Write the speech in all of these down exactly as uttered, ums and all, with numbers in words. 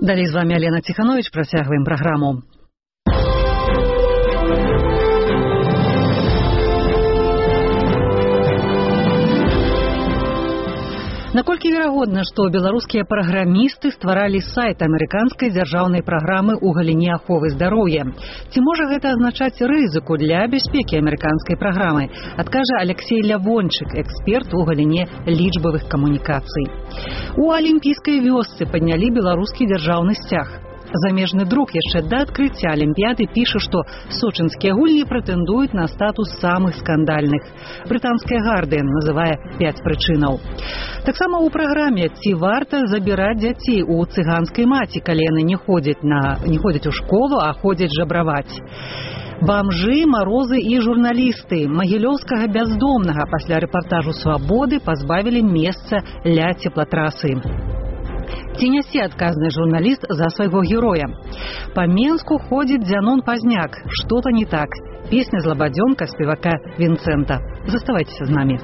Далей з вами Алена Тиханович, працягваем праграму. Наколькі верагодна, што беларускія праграмісты стваралі сайт амерыканскай дзяржаўнай праграмы ў галіне аховы здароўя? Ці можа гэта азначаць рызыку для бяспекі амерыканскай праграмы? Адкажа Алексей Лявончык, эксперт у галіне лічбавых камунікацый. У алімпійскай вёсцы паднялі беларускі дзяржаўны сцяг. Замежны друк яшчэ да адкрыцця алімпіяды піша, што сочынскія гульні прэтэндуюць на статус самых скандальных. Брытанская Гардыен называе пяць прычынаў. Таксама ў праграме «Ці варта забіраць дзяцей у цыганскай маці, калі яны не ходзяць на не ходзяць у школу, а ходзяць жабраваць». Бамжы, марозы і журналісты магілёўскага бяздомнага пасля рэпартажу «Свабоды» пазбавілі месца ля цеплатрасы. Ці нясе адказны журналіст за свайго героя? Па Менску ходзіць Дзянон Пазняк. Што-то не так. Песня «Злабадзёнка» спевака Вінцэнта. Заставайцеся з намі.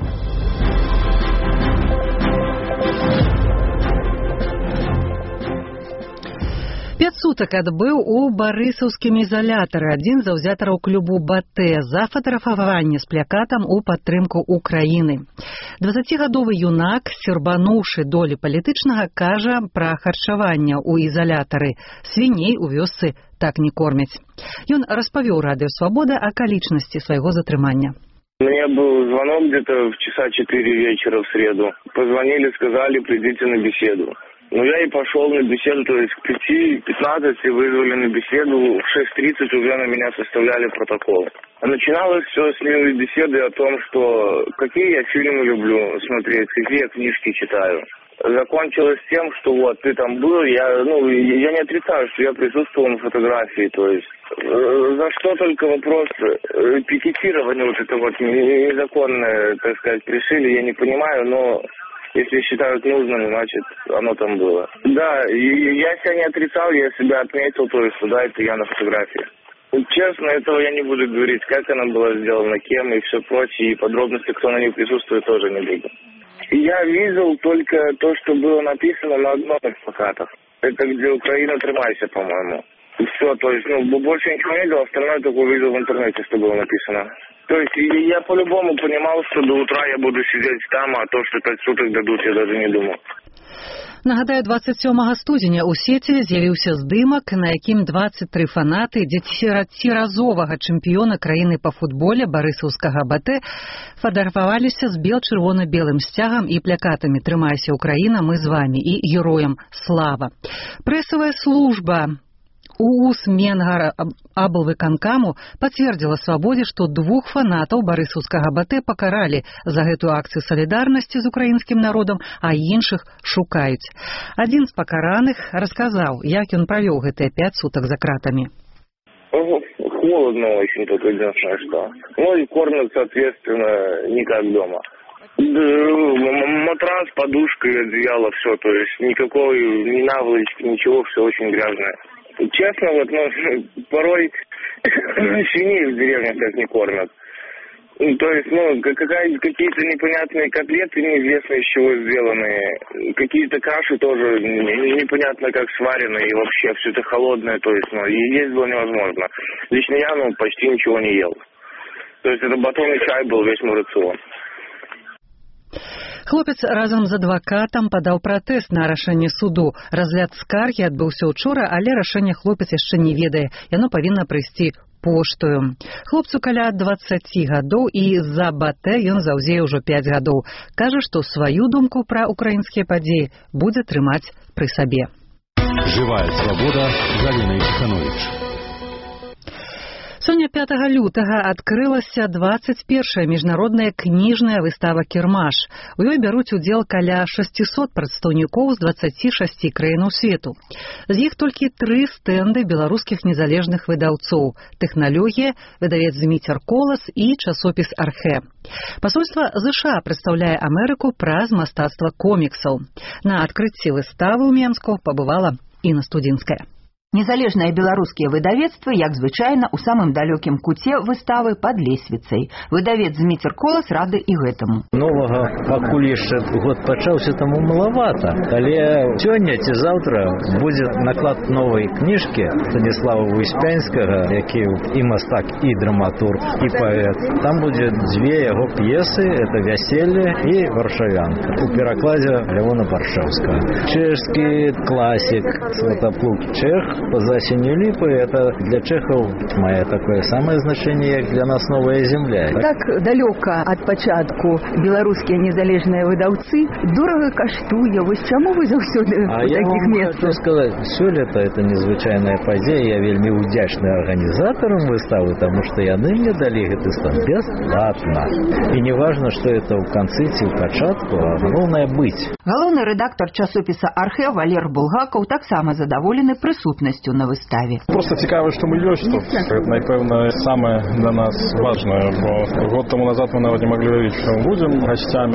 Пяць сутак адбыў у барысаўскім ізалятары адзін з заўзятараў клубу «Батэ» за фатаграфаванне з плакатам у падтрымку Украіны. дваццацігадовы юнак, сербануўшы долі палітычнага, кажа пра харчаванне ў ізалятары. Свіней у вёсцы так не кормяць. Ён распавёў радыё «Свабода» акалічнасці свайго затрымання. Мне был звонок где-то в часа четыре вечера в среду. Позвонили, сказали, придите на беседу. Ну, я и пошел на беседу, то есть к пяти пятнадцати вызвали на беседу, в шесть тридцать уже на меня составляли протокол. Начиналось все с милой беседы о том, что какие я фильмы люблю смотреть, какие я книжки читаю. Закончилось тем, что вот ты там был, я, ну, я не отрицаю, что я присутствовал на фотографии, то есть э, за что только вопрос э, пикетирования вот это вот незаконное, так сказать, решили, я не понимаю, но если считают нужным, значит, оно там было. Да, и я себя не отрицал, я себя отметил, то есть, да, это я на фотографии. Честно, этого я не буду говорить, как она была сделана, кем и все прочее, и подробности, кто на ней присутствует, тоже не буду. Я видел только то, что было написано на одном из плакатов. Это где «Украина, тримайся», по-моему. И все, то есть, ну, больше ничего не видел, остальное только увидел в интернете, что было написано. То есть я по-любому понимал, что до утра я буду сидеть там, а то, что пять суток дадут, я даже не думал. Нагадаю, двадцать сёмага студзеня ў сеці з'явіўся здымак, на якім дваццаць тры фанаты дзесяціразовага чэмпіёна краіны па футболе барысаўскага «Батэ» фатаграфаваліся з бел-чырвона-белым сцягам і плакатамі «Трымайся, Украіна, мы з вамі» і «Героям слава». Прэсавая служба УУС Менгара аблвыканкаму пацвердзіла «Свабодзе», што двух фанатаў барысаўскага «Батэ» пакаралі за гэтую акцыю салідарнасці з украінскім народам, а іншых шукаюць. Адзін з пакараных расказаў, як ён правёў гэтыя пяць сутак за кратамі. Холодно очень, только единственное, что. Ну и кормят, соответственно, не как дома. Матрас, подушка и одеяло, все, то есть никакой ни наволочки, ничего, все очень грязное. Честно, вот, ну, порой свиней в деревнях так не кормят. Ну, то есть, ну, какая, какие-то непонятные котлеты, неизвестно из чего сделанные, какие-то каши тоже непонятно как сваренные, и вообще все это холодное, то есть, ну, и есть было невозможно. Лично я, ну, почти ничего не ел. То есть, это батон и чай был весь мой рацион. Хлопец разам з адвакатам падаў пратэст на рашэнне суду. Разгляд скаргі адбыўся учора, але рашэнне хлопец яшчэ не ведае. Яно павінна прыйсці поштою. Хлопцу каля дваццаці гадоў, і за «Батэ» ён заўзее ўжо пяць гадоў. Кажа, што сваю думку пра украінскія падзеі будзе трымаць пры сабе. Жывая свабода з Аленай Тиханович. Сёння пятага лютага адкрылася дваццаць першая міжнародная кніжная выстава «Кірмаш». У ёй бяруць удзел каля шасцісот прадстаўнікоў з дваццаці шасці краінаў свету. З іх толькі тры стэнды беларускіх незалежных выдаўцоў: «Тэхналогія», выдавец «Зміцер Колас» і часопіс «Архэ». Пасольства ЗША прадстаўляе Амерыку праз мастацтва коміксаў. На адкрыцці выставы ў Менску пабывала Інна Студзінская. Незалежныя беларускія выдавецтвы, як звычайна, у самым далёкім куце выставы пад лесвіцай. Выдавец Зміцер Колас рады і гэтаму. Новага пакуль яшчэ год пачаўся, таму малавата. Але сёння ці заўтра будзе наклад новай кніжкі Станіслава Выспянскага, які і мастак, і драматург, і паэт. Там будзе дзве яго п'есы, это «Вяселле» і «Варшавянка». У перакладзе Лявона Баршаўскага. Чэшскі класік Сватаплук Чех по «Засенью липы» — это для чехов мое такое самое значение, как для нас «Новая земля». Так далёка ад пачатку беларускія незалежныя выдаўцы дорага каштуе. Вось чаму вы заўсёды а у такіх месцах? Хочу сказать, сёлета это незвычайная падзея. Я вельмі удзячны арганізатарам выставы, потому что яны мне далі гэты стан бесплатно. И не важно, что это ў канцы ці ў пачатку, а галоўнае быць. Галоўны рэдактар часопіса «Архэ» Валер Булгакаў таксама задаволены прысутнасцю на выставе. Просто цікаво, што мы ёсць тут. Это, напэўна, самае для нас важнае, бо год тому назад мы нават не маглі уявіць, што мы будзем гасцямі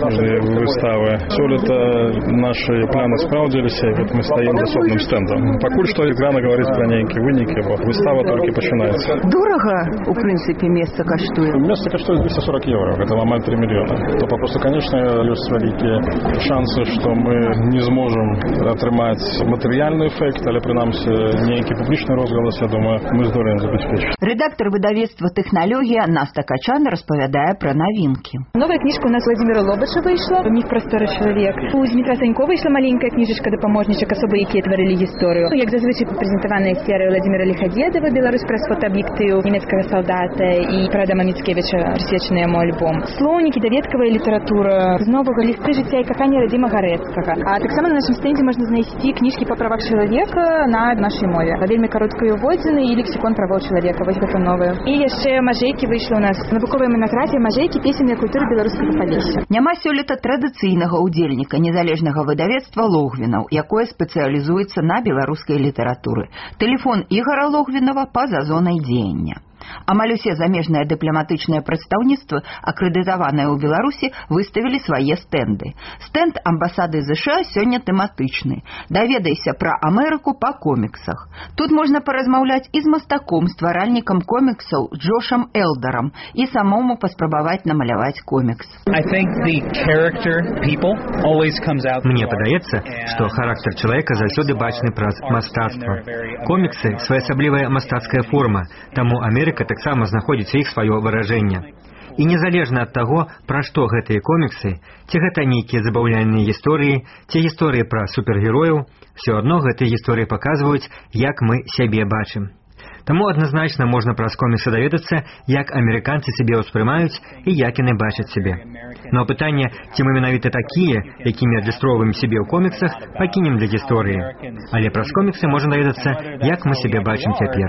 выставы. Сёлета нашы планы спраўдзіліся, і вот мы стаім з асобным стэндам. Пакуль што рано гаварыць пра нейкія вынікі, бо выстава толькі пачынаецца. Дорага, у прынцыпе, месца каштуе? Месца каштуе двести сорок евро, гэта амаль три мільёна. То папросту, конечно, ёсць вялікія шансы, што мы не зможам атрымаць матэрыяльны эфект, але прынамсі нейкі публічны розгалас, я думаю, мы здолеем забяспечыць. Рэдактар выдавецтва «Тэхналогія» Наста Качан распавядае пра навінкі. Новая книжка у нас Владимира Лобача вышла, «Миф просторы человек». У Дмитра Санько вышла маленькая книжечка «Дапаможнічак. Особы, якія творили гісторыю». Як зазвычай прэзентаваная серыя Владимира Лихадедова «Беларусь праз фотоаб'ектыў нямецкага салдата» і пра Адама Міцкевіча прысвечаны яму альбом. Слоўнікі, даведкавая літаратура, з новага лісты жыцця і кахання Радзіма Гарэцкага. А таксама на нашым стендзе можна знайсці кніжкі па правах чалавека на нашай мове. Вельмі кароткай уводзіны і лексікон правоў чалавека. Вось гэта новае. І яшчэ мажэйкі выйшла у нас навуковая манаграфія мажэйкі песеннай культуры беларускага палесся. Няма сёлета традыцыйнага ўдзельніка незалежнага выдавецтва Логвінаў, якое спецыялізуецца на беларускай літаратуры. Тэлефон Ігара Логвінава па-за зонай дзеяння. Амаль усе замежныя дыпламатычныя прадстаўніцтвы, акрэдытаваныя ў Беларусі, выставілі свае стэнды. Стэнд амбасады ЗША сёння тэматычны. Даведайся пра Амерыку па коміксах. Тут можна паразмаўляць і з мастаком, стваральнікам коміксаў Джошам Элдарам, і самому паспрабаваць намаляваць комікс. Мне падаецца, што характар чалавека заўсёды бачны праз мастацтва. Коміксы — своеасаблівая мастацкая форма, таму Амерыка таксама знаходзіць іх сваё выражэнне. І незалежна ад таго, пра што гэтыя коміксы, ці гэта нейкія забаўляльныя гісторыі, ці гісторыі пра супергерояў, все адно гэтыя гісторыі паказваюць, як мы сябе бачым. Таму адназначна можна праз коміксы даведацца, як амерыканцы сябе ўспрымаюць і як яны бачаць сябе. Но пытанне, ці мы менавіта такія, якімі адлюстроўваем сябе ў коміксах, пакінем для гісторыі. Але праз коміксы можна даведацца, як мы сябе бачым цяпер.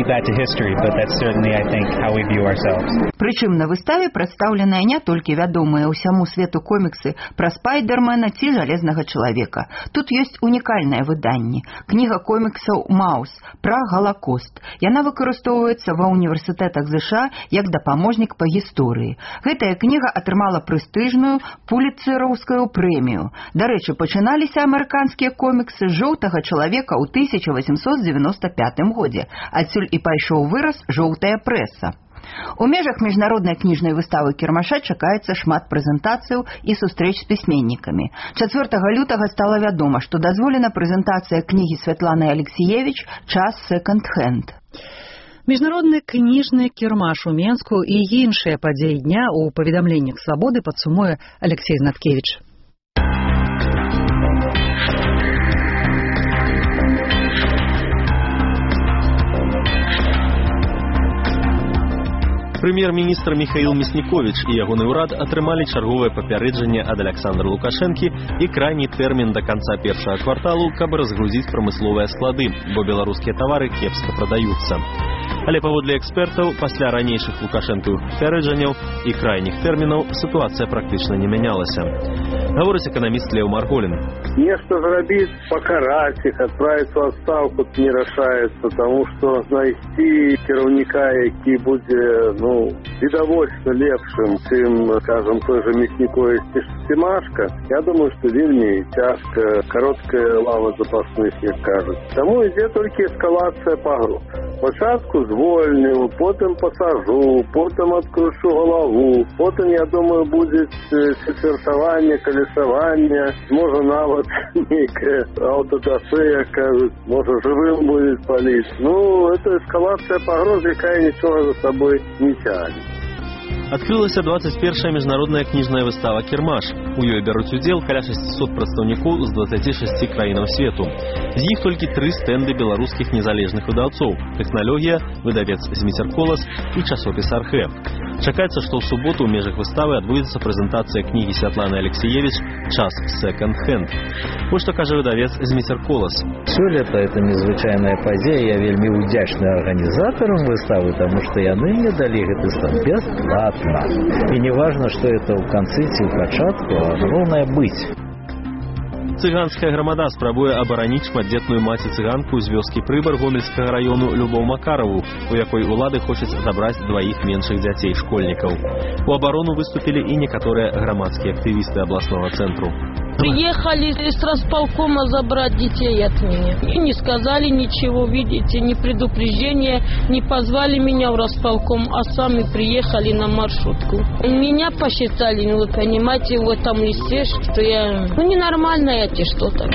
Прычым на выставе прадстаўленыя не толькі вядомыя ўсяму свету коміксы пра Спайдермена ці Жалезнага чалавека. Тут ёсць унікальнае выданне. Кніга коміксаў «Маус» пра Галакост. Яна выкарыстоўваецца ва ўніверсітэтах ЗША як дапаможнік па гісторыі. Гэтая кніга атрымала прэстыжную пуліцэраўскую прэмію. Дарэчы, пачыналіся амерыканскія коміксы з «Жоўтага чалавека» ў тысяча восемьсот девяносто пятым годзе. Адсюль і пайшоў выраз «жоўтая прэса». У межах міжнароднай кніжнай выставы кірмаша чакаецца шмат прэзентацыяў і сустрэч з пісьменнікамі. чацвёртага лютага стала вядома, што дазволена прэзентацыя кнігі Святланы Алексіевіч «Час секонд-хенд». Міжнародны кніжны кірмаш у Менску і іншыя падзеі дня у паведамленнях «Свабоды» падсумуе Алексей Знаткевіч. Прэм'ер-міністр Міхаіл Мясніковіч і ягоны ўрад атрымалі чарговае папярэджанне ад Аляксандра Лукашэнкі і крайні тэрмін да канца першага кварталу, каб разгрузіць прамысловыя склады, бо беларускія тавары кепска прадаюцца. Але паводле экспертаў, пасля ранейшых лукашэнкавых папярэджанняў і крайніх тэрмінаў сітуацыя практычна не мянялася. Гаворыць эканаміст Леў Марголін. Нешта зрабіць, пакараць іх, адправіць у адстаўку не рашаецца, таму што знайсці кіраўніка, які будзе, ну, відавочна лепшым, чым, скажем, той же Мяснікович ці Семашка, я думаю, што вельмі цяжка, кароткая лава запасных, як кажуць. Таму ідзе толькі эскалацыя пагроз. Спачатку звольню, потым пасажу, потым адкрушу галаву, потым, я думаю, будзе четвертаванне, калесаванне, можа нават нейкае аўтодафе, як кажуць, можа жывым будзе паліць. Ну, это эскалацыя пагроз, якая нічога за сабой не цягне. Адкрылася двадцать першая міжнародная кніжная выстава «Кірмаш». У ёй бяруць удзел каля шестьсот прадстаўнікоў з двадцати шести краінаў свету. З іх толькі тры стэнды беларускіх незалежных выдаўцоў: тэхналогія, выдавец «Зміцер-Колас» і часопіс «Архэ». Чакаецца, што ў суботу ў межах выставы адбудзецца прэзентацыя кнігі Святланы Алексеевич «Час секонд-хенд». Вот што кажа выдавец «Зміцер-Колас». Сёлета это незвычайная падзея, я вельмі ўдзячны арганізатарам выставы, таму што яны мне далі гэты стан бясплатна. И не важно, что это ў канцы ці ў пачатку, а галоўнае быць. Цыганская грамада спрабуе абараніць шматдзетную маці-цыганку з вёскі Прыбар Гомельскага раёну Любоў Макараву, у якой улады хочуць забраць дваіх меншых дзяцей школьнікаў. У абарону выступілі і некаторыя грамадскія актывісты абласнога цэнтру. Приехали из располкома забрать детей от меня. И не сказали ничего, видите, ни предупреждения, не позвали меня в располком, а сами приехали на маршрутку. Меня посчитали, ну вы понимаете, в этом листе, что я... Ну ненормальная эти что-то.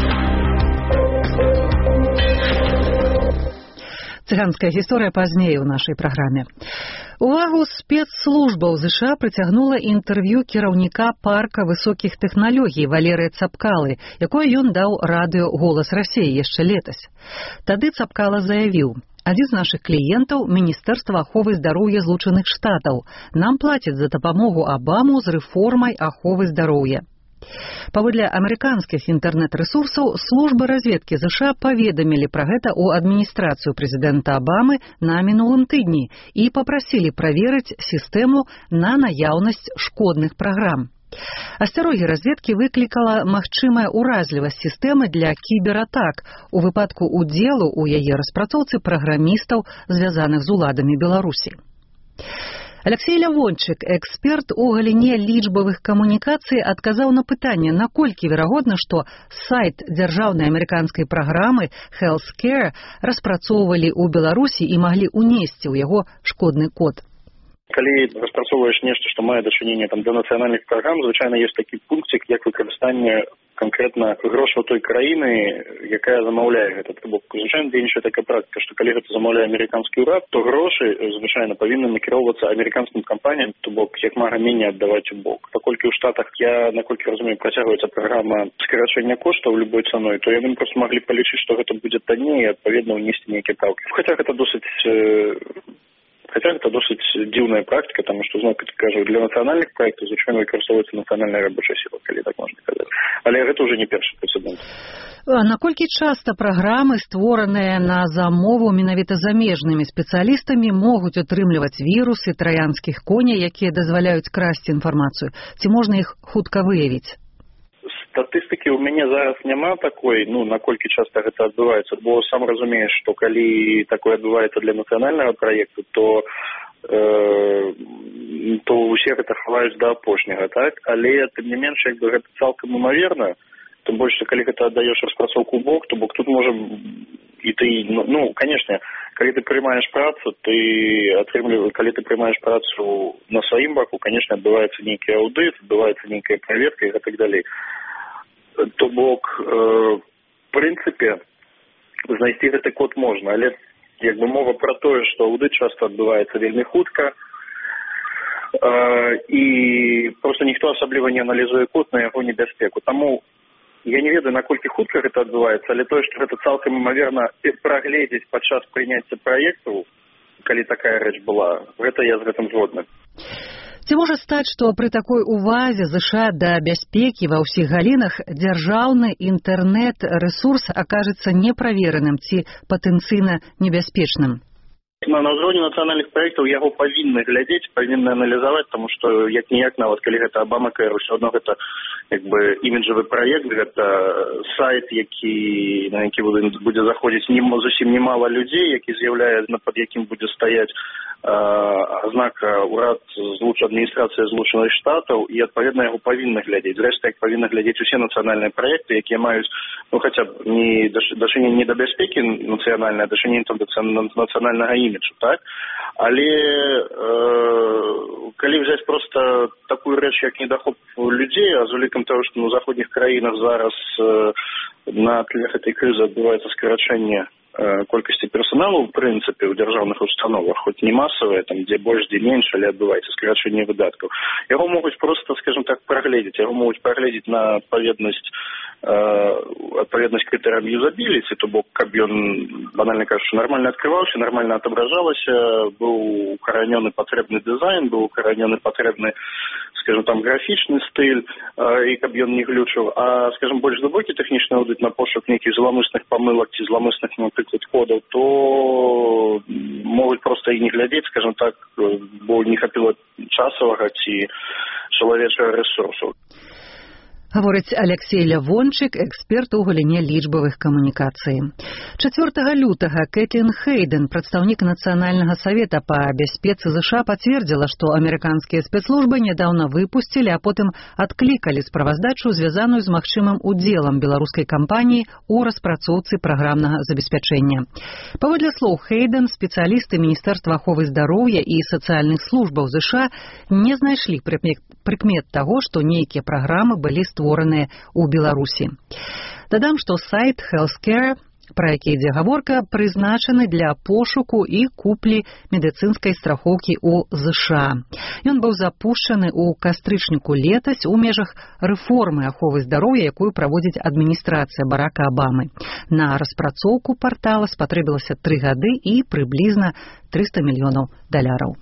Цыганская гісторыя пазней у нашай праграме. Увагу спецслужбаў ЗША прыцягнула інтэрв'ю кіраўніка парка высокіх тэхналогій Валерыя Цапкалы, якое ён даў радыё «Голас Расіі» яшчэ летась. Тады Цапкала заявіў: «Адзін з нашых кліентаў – Міністэрства аховы здароўя Злучаных Штатаў. Нам плацяць за дапамогу Абаму з рэформай аховы здароўя». Паводле амерыканскіх інтэрнэт-рэсурсаў, службы разведкі ЗША паведамілі пра гэта ў адміністрацыю прэзідэнта Абамы на мінулым тыдні і папрасілі праверыць сістэму на наяўнасць шкодных праграм. Асцярогі разведкі выклікала магчымая ўразлівасць сістэмы для кібератак у выпадку удзелу ў яе распрацоўцы праграмістаў, звязаных з уладамі Беларусі. Алексей Лявончык, эксперт у галіне лічбавых камунікацый, адказаў на пытанне, наколькі верагодна, што сайт дзяржаўнай амерыканскай праграмы HealthCare распрацоўвалі ў Беларусі і маглі ўнесці ў яго шкодны код. Калі распрацоўваеш нешта, што мае дачыненне там да нацыянальных праграм, звычайна ёсць такі пункцік, як выкарыстанне канкрэтна грошаў той краіны, якая замаўляе гэта. Бо звычайна дзейнічае такая практыка, што калі гэта замаўляе амерыканскі ўрад, то грошы звычайна павінны накіроўвацца амерыканскім кампаніям, то бок як мага меней аддаваць у бок. Паколькі ў Штатах, я наколькі разумею, працягваецца праграма скарачэння коштаў любой цаной, то яны проста маглі палічыць, што гэта будзе танней і адпаведна ўнесці нейкія праўкі. Хаця гэта досыць Хотя это досыць дзіўная практика, потому что, зноў кажу, для нацыянальных проектов звычайна выкарыстоўваецца нацыянальная рабочая сила, калі так можна казаць. Але гэта ўжо не першы прэцэдэнт. А наколькі часта праграмы, створаныя на замову менавіта замежнымі спецыялістамі, могуць утрымліваць вірусы траянскіх коней, якія дазваляюць красці інфармацыю? Ці можна іх хутка выявіць? Статыстыкі ў мяне зараз няма такой, ну, наколькі часта гэта адбываецца, бо сам разумееш, што калі такое адбываецца для нацыянальнага праекту, то э, то ўсе гэта хаваюць да апошняга, так? Але, тым не менш, як бы гэта цалкам імаверна, тым больш, што калі гэта аддаеш распрацоўку ў бок, то бок тут можа і ты, ну, ну канешне, калі ты прымаеш працу, ты атрымліваеш, калі ты прымаеш працу на сваім баку, канешне, адбываецца нейкі аўдыт, адбываецца нейкая праверка і гэтак далей. То бок, э, в прынцыпе, знайсці гэты код можна, але як бы мова пра тое, што аўдыт часта адбываецца вельмі хутка, э, і проста ніхто асабліва не аналізуе код на яго небяспеку. Таму я не ведаю, наколькі хутка гэта адбываецца, але тое, што гэта цалкам імаверна прагледзець падчас прыняцця праектаў, калі такая рэч была, гэта я з гэтым згодны. Ці можа стаць, што пры такой увазе ЗША да бяспекі ва ўсіх галінах дзяржаўны інтэрнэт-рэсурс акажацца неправераным ці патэнцыйна небяспечным? На, на ўзроўні нацыянальных праектаў яго павінны глядзець, павінны аналізаваць, таму што як-ніяк нават калі гэта Обамакэр, усё адно гэта як бы іміджавы праект, гэта сайт, які на які будзе заходзіць не, зусім немало людзей, які з'яўляецца, пад якім будзе стаяць азнака ўрад адміністрацыя Злучаных Штатаў, і адпаведна яго павінны глядзець. Зрэшты, як павінны глядзець усе нацыянальныя праекты, якія маюць ну хаця б не дачыненне не да бяспекі нацыянальнай, а дачыненне там да нацыянальнага іміджу, так? Але э, калі взяць проста такую рэч, як недахоп людзей, а з улікам таго, што на заходніх краінах зараз э, на тле гэтай крызы адбываецца скарачэнне колькасці персоналу, в прынцыпе, ў дзяржаўных установах, хоць не масавыя, там, дзе больш, дзе менш, але адбываецца скарачэнне выдаткаў. Яго могуць проста, скажем так, прагледзець. Яго могуць прагледзець на адпаведнасць адпаведнасць крытэрыям юзабіліці, то бок, каб ён, банальна кажучы, нармальна адкрываўся, нармальна атображалася, быў укаранёны патрэбны дызайн, быў укаранёны патрэбны, скажем, там, графічны стыль, і каб ён не глючыў. А, скажем, больш глыбокі тэхнічны аўдыт на пошук нейкіх зламысных памылак ці зламысных, напрыклад, кодаў, то могуць проста і не глядзець, скажем так, бо не хапіла часавага ці чалавечага рэсурсу. Гаворыць Алексей Лявончык, эксперт у галіне лічбавых камунікацый. чацвёртага лютага Кэтлін Хейден, прадстаўнік Нацыянальнага савета па бяспецы ЗША, пацвердзіла, што амерыканскія спецслужбы нядаўна выпусцілі, а потым адклікалі справаздачу, звязаную з магчымым удзелам беларускай кампаніі ў распрацоўцы праграмнага забеспячэння. Паводле слоў Хейден, спецыялісты Міністэрства аховы здароўя і сацыяльных службаў ЗША не знайшлі прыкмет таго, што нейкія праграмы былі створаны створаныя ў Беларусі. Дадам, што сайт Healthcare, пра які ідзе гаворка, прызначаны для пошуку і куплі медыцынскай страхоўкі ў ЗША. Ён быў запушчаны ў кастрычніку летась у межах рэформы аховы здароўя, якую праводзіць адміністрацыя Барака Абамы. На распрацоўку партала спатрэбілася тры гады і прыблізна трыста мільёнаў даляраў.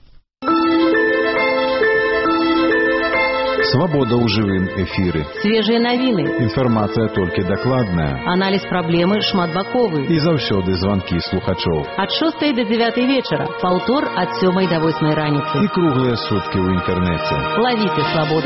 Свабода ў жывым эфіры. Свежыя навіны. Інфармацыя толькі дакладная. Аналіз праблемы шматбаковы. І заўсёды званкі слухачоў. Ад шостай да дзявятай вечара. Паўтор ад сёмай да восьмай раніцы. І круглыя суткі ў інтэрнэце. Лавіце свабоду.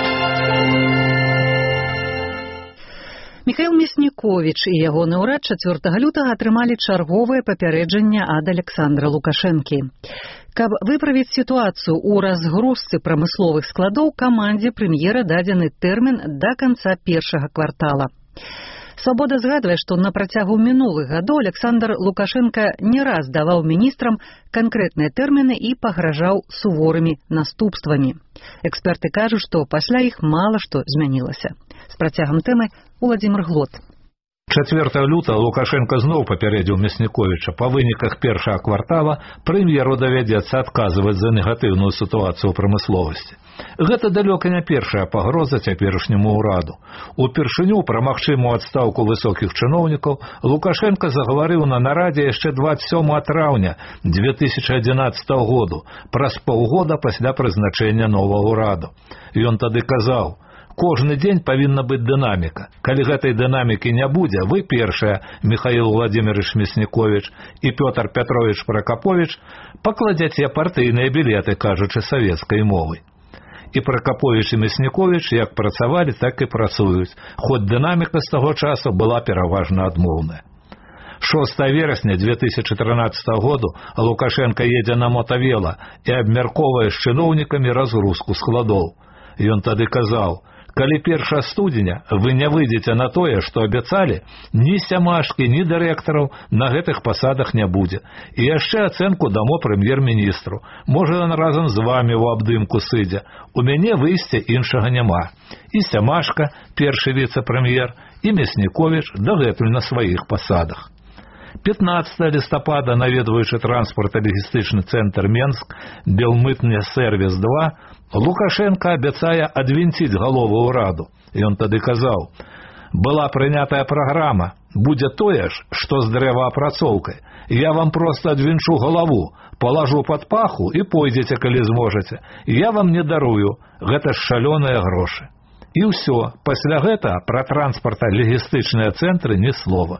Міхаіл Мясніковіч і ягоны ўрад чацвёртага лютага атрымалі чарговае папярэджанне ад Александра Лукашэнкі. Каб выправіць сітуацыю ў разгрузцы прамысловых складоў, камандзе прэм'ера дадзены тэрмін да канца першага квартала. Свабода згадвае, што на працягу мінулых гадоў Александр Лукашенка не раз даваў міністрам канкрэтныя тэрміны і пагражаў суворымі наступствамі. Эксперты кажуць, што пасля іх мала што змянілася. З працягам тэмы Уладзімір Глот. чацвёртага лютага Лукашенко зноў папярэдзіў Мясніковіча. Па выніках першага квартала прэм'еру давядзецца адказваць за негатыўную сітуацыю ў прамысловасці. Гэта далёка не першая пагроза цяперашняму ўраду. Упершыню пра магчымую адстаўку высокіх чыноўнікаў Лукашенко загаварыў на нарадзе яшчэ дваццаць сёмага траўня дзве тысячы адзінаццатага году, праз паўгода пасля прызначэння новага ўраду. Ён тады казаў: кожны дзень павінна быць дынаміка. Калі гэтай дынамікі не будзе, вы першыя, Михаил Владимирович Мясніковіч і Пётр Петрович Пракапович, пакладзяце партыйныя білеты, кажучы савецкай мовай. І Пракапович і Мясніковіч як працавалі, так і працуюць, хоць дынаміка з таго часу была пераважна адмоўная. шостага верасня дзве тысячы трынаццатага году Лукашенко едзе на мотавела і абмяркоўвае з чыноўнікамі разгрузку складоў. Ён тады казаў: калі першага студзеня вы не выйдзеце на тое, што абяцалі, ні сямашкі, ні дырэктараў на гэтых пасадах не будзе. І яшчэ ацэнку дамо прэм'ер-міністру. Можа, ён разам з вамі ў абдымку сыдзе. У мяне выйсця іншага няма. І сямашка, першы віцэ-прэм'ер, і Мясніковіч дагэтуль на сваіх пасадах. пятнадцатага лістапада, наведваючы транспарта-лагістычны цэнтр Менск, Белмытня сервіс два, Лукашенко абяцае адвінціць галову ўраду. Ён тады казаў: была прынятая праграма, будзе тое ж, што з дрэваапрацоўкай. Я вам проста адвінчу галаву, палажу пад паху і пойдзеце, калі зможаце. Я вам не дарую, гэта ж шалёныя грошы. І ўсё, пасля гэта пра транспарта-лагістычныя цэнтры ні слова.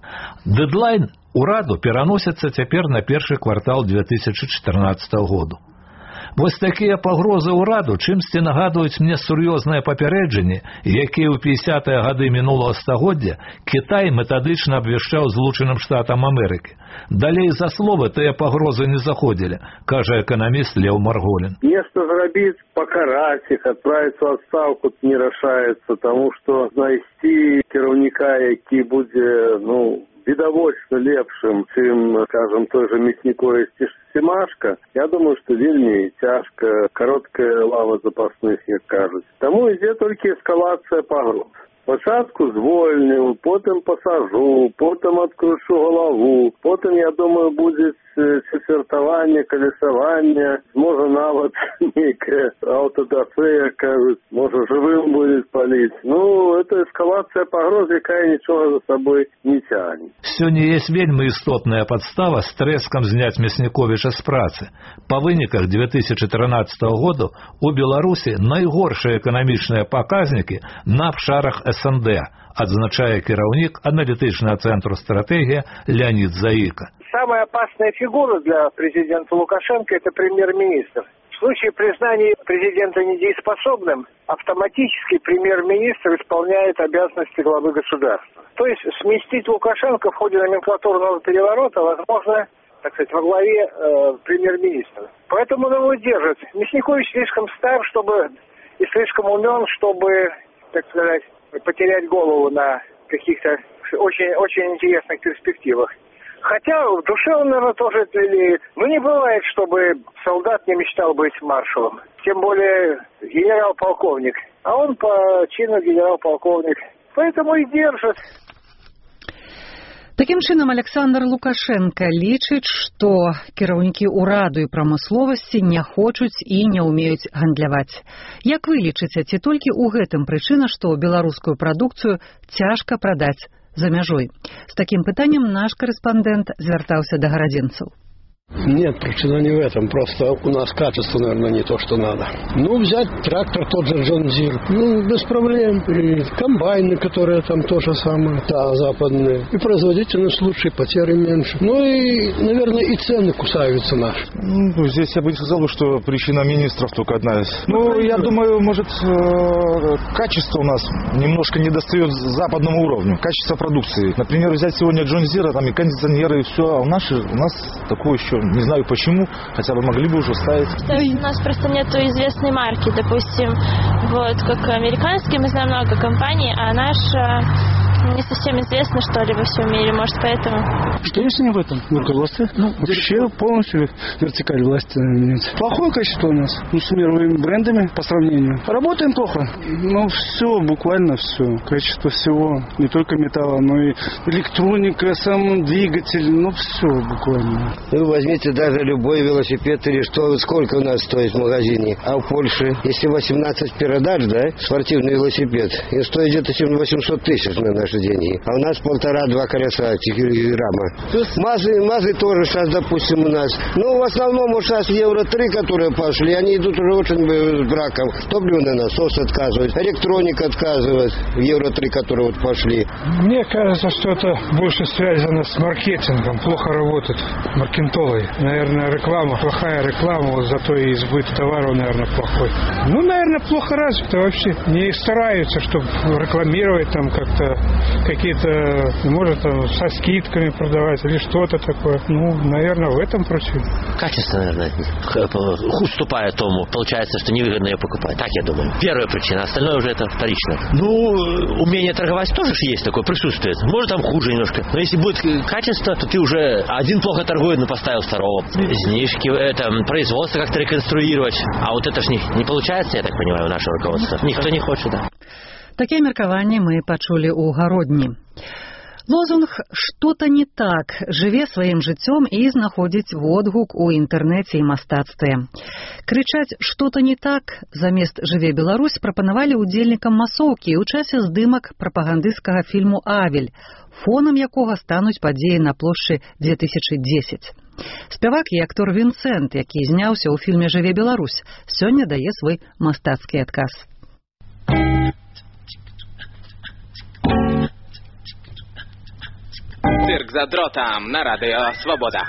Дэдлайн ураду пераносіцца цяпер на першы квартал две тысячи чатырнаццатага году. Вось такія пагрозы ўраду чымсьці нагадваюць мне сур'ёзныя папярэджанні, якія ў пятидесятыя гады мінулага стагоддзя Кітай метадычна абвяшчаў Злучаным Штатам Амерыкі. Далей за словы тыя пагрозы не заходзілі, кажа эканаміст Леў Марголін. Нешта зрабіць, пакараць іх, адправіць у адстаўку не рашаецца, таму што знайсці кіраўніка, які будзе, ну, відавочна лепшым, чым, скажем, той же Мяснікович ці Семашка, я думаю, што вельмі цяжка, кароткая лава запасных, як кажуць. Таму ідзе толькі эскалацыя пагроз. Спачатку звольню, потым пасажу, потым адкрушу галаву, потым, я думаю, будзе четвертаванне, калесаванне, можа нават нейкае аўтадафе, кажуць, можа жывым будзе паліць. Ну, это эскалацыя пагроз, якая нічога за сабой не цягне. Сёння есть вельмі істотная падстава з трэскам зняць Мясніковіча з працы. Па выніках две тысячи тринадцатого году у Беларусі найгоршыя эканамічныя паказнікі на абшарах эс эн дэ, адзначае кіраўнік аналітычнага цэнтру стратэгія Леонид Заика. Самая опасная фигура для президента Лукашенко – это премьер-министр. В случае признания президента недееспособным, автоматически премьер-министр исполняет обязанности главы государства. То есть сместить Лукашенко в ходе номенклатурного переворота возможно, так сказать, во главе э, премьер-министра. Поэтому он его держит. Мясникович слишком стар, чтобы и слишком умен, чтобы, так сказать, потерять голову на каких-то очень, очень интересных перспективах. Хотя в душе он, наверное, тоже это лелеет. Но не бывает, чтобы солдат не мечтал быть маршалом. Тем более генерал-полковник. А он по чину генерал-полковник. Поэтому и держит. Такім чынам, Александр Лукашенко лічыць, што кіраўнікі ўраду і прамысловасці не хочуць і не ўмеюць гандляваць. Як вы лічыце, ці толькі ў гэтым прычына, што беларускую прадукцыю цяжка прадаць за мяжой? З такім пытаннем наш корэспандэнт звяртаўся да гарадзенцаў. Нет, причина не в этом. Просто у нас качество, наверное, не то, что надо. Ну, взять трактор тот же Джон Дир, ну, без проблем. И комбайны, которые там то же самое, да, западные. И производительность лучше, и потери меньше. Ну и, наверное, и цены кусаются наши. Ну, здесь я бы не сказал, что причина министров только одна. Ну, я думаю, может, качество у нас немножко не достает западному уровню. Качество продукции. Например, взять сегодня Джон Дира, там и кондиционеры, и все. А у нас, у нас такое еще не знаю почему, хотя бы могли бы уже ставить. У нас просто нету известной марки, допустим, вот как американские, мы знаем много компаний, а наша не совсем известна, что ли, во всем мире, может, поэтому. Что если не в этом? Руководство? Ну, вообще полностью вертикаль власти меняется. Плохое качество у нас, ну, с мировыми брендами по сравнению. Работаем плохо. Ну, все, буквально все. Качество всего, не только металла, но и электроника, сам двигатель, ну, все буквально. Вы возьмите даже любой велосипед или что, сколько у нас стоит в магазине. А в Польше, если восемнадцать передач, да, спортивный велосипед, и стоит где-то восемьсот тысяч на наши деньги. А у нас полтора-два колеса рама. Мазы, мазы тоже сейчас, допустим, у нас. Ну, в основном вот сейчас евро три, которые пошли, они идут уже очень с браком. Топливный насос отказывает, электроника отказывает, евро три, которые вот пошли. Мне кажется, что это больше связано с маркетингом. Плохо работает маркетологи. Наверное, реклама, плохая реклама, вот зато и избыт товаров, наверное, плохой. Ну, наверное, плохо развито вообще. Не стараются, чтобы рекламировать там как-то какие-то, может, там, со скидками продавать или что-то такое. Ну, наверное, в этом причина. Качество, наверное, уступает тому. Получается, что невыгодно ее покупать. Так я думаю. Первая причина, остальное уже это вторично. Ну, умение торговать тоже есть такое, присутствует. Может, там хуже немножко. Но если будет качество, то ты уже один плохо торгует, но поставил второго. Знижки, это, производство как-то реконструировать. А вот это ж не, не получается, я так понимаю, у нашего руководства. Никто не хочет, да. Такие меркаванні мы пачулі ў гародні. Лозунг «Что-то не так» жыве сваім жыццём і знаходзіць водгук у інтэрнэце і мастацтве. Крычаць «Что-то не так» замест «Жыве Беларусь» прапанавалі ўдзельнікам масоўкі ў часе здымак прапагандысцкага фільму «Авель», фонам якога стануць падзеі на плошчы две тысячи десять. Спявак і актор Вінцэнт, які зняўся ў фільме «Жыве Беларусь», сёння дае свой мастацкі адказ. к задротам на радио «Свобода».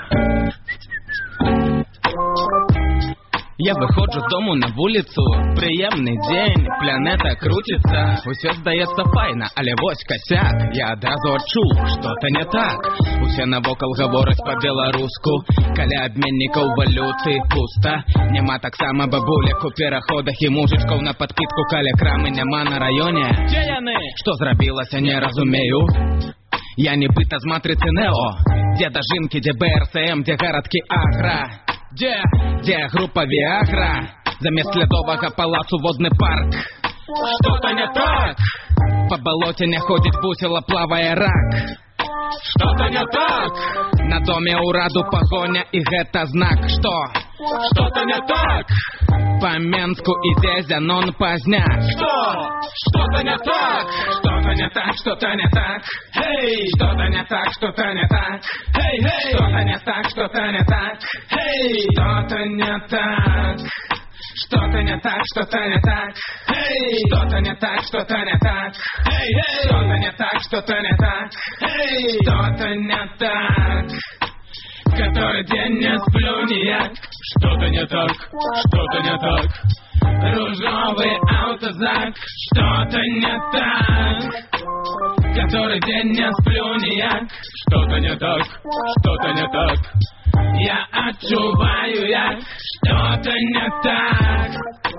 Я выходжу з дому на вулицу, приємний день, планета крутится, усё здаецца файна, але вось косяк, я адразу адчуў, што-то не так. Усе навокал гавораць па-беларуску, каля абменнікаў валюты пуста. Няма таксама бабулек у пераходах і мужычкаў на падпітку, каля крамы няма на раёне. Дзе яны? Што зрабілася, не разумею. Я нібыта з матрыцы Нео, дзе дажынкі, дзе бэ эр эс эм, дзе гарадкі Агра. Где? Где группа Виагра? Замест ледового палацу водный парк. Что-то не так. По болоте не ходит бусела, плавая рак. Что-то не так. На доме ураду погоня, и это знак. Что? Что-то не так. По Менску иде Зенон поздняк. Что? Что-то не так. Что-то не так, что-то не так. Эй! Что-то не так, что-то не так. Эй, эй! Что-то не так, что-то не так. Эй! Что-то не так. Что-то не так, что-то не так. Эй! Что-то не так, что-то не так. Эй, эй! Что-то не так, что-то не так. Эй! Что-то не так. Который день не сплю никак. Что-то не так, что-то не так. Ружовый автозак. Что-то не так. Который день не сплю никак. Что-то не так, что-то не так. Я отчуваю я, что-то не так.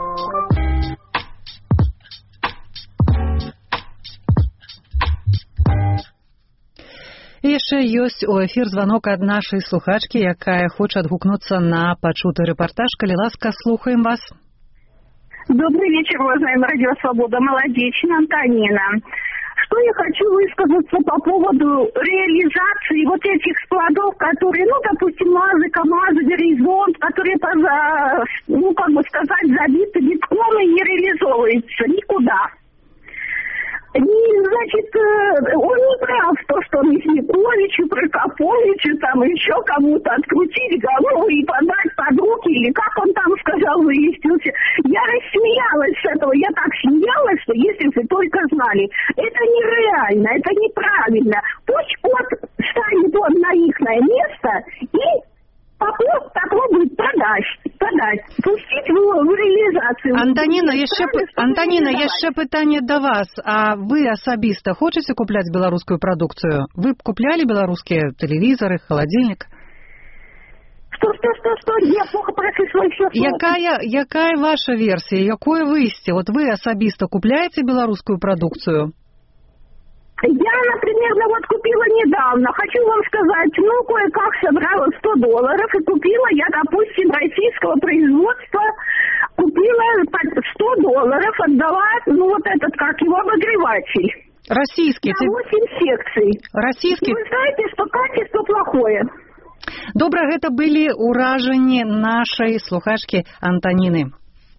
І яшчэ ёсць у эфір званок ад нашай слухачкі, якая хоча адгукнуцца на пачуты рэпартаж. Калі ласка, слухаем вас. Добрый вечер, уважаемая радио «Свобода». Молодечная Антонина. Что я хочу высказаться по поводу реализации вот этих складов, которые, ну, допустим, МАЗы, КАМАЗы, Горизонт, которые, ну, как бы сказать, забиты битком и не реализовываются никуда. И, значит, он не прав, то, что Мясниковичу, Прокоповичу, там еще кому-то открутить говно и подать под руки, или как он там сказал, выяснился. Я рассмеялась с этого, я так смеялась, что если бы только знали, это нереально, это неправильно. Пусть кот станет он на их место и Попов попробует продать, продать, пустить в, в реализацию. Антоніна, яшчэ, Антоніна, яшчэ пытанне да вас. А вы асабіста хочаце купляць беларускую прадукцыю? Вы б куплялі беларускія тэлевізары, халадзільнік? Что, что, что, что? Я плохо прослышала еще. Якая, якая ваша версия? Якое выйсце? Вот вы асабіста купляеце беларускую прадукцыю? Я, например, ну вот купила недавно, хочу вам сказать, ну, кое-как собрала сто долларов и купила я, допустим, российского производства, купила сто долларов, отдала, ну, вот этот, как его, обогреватель. Российский? На восемь секций. Российский? Вы знаете, что качество плохое. Добра, гэта былі ўражанні нашай слухачкі Антоніны.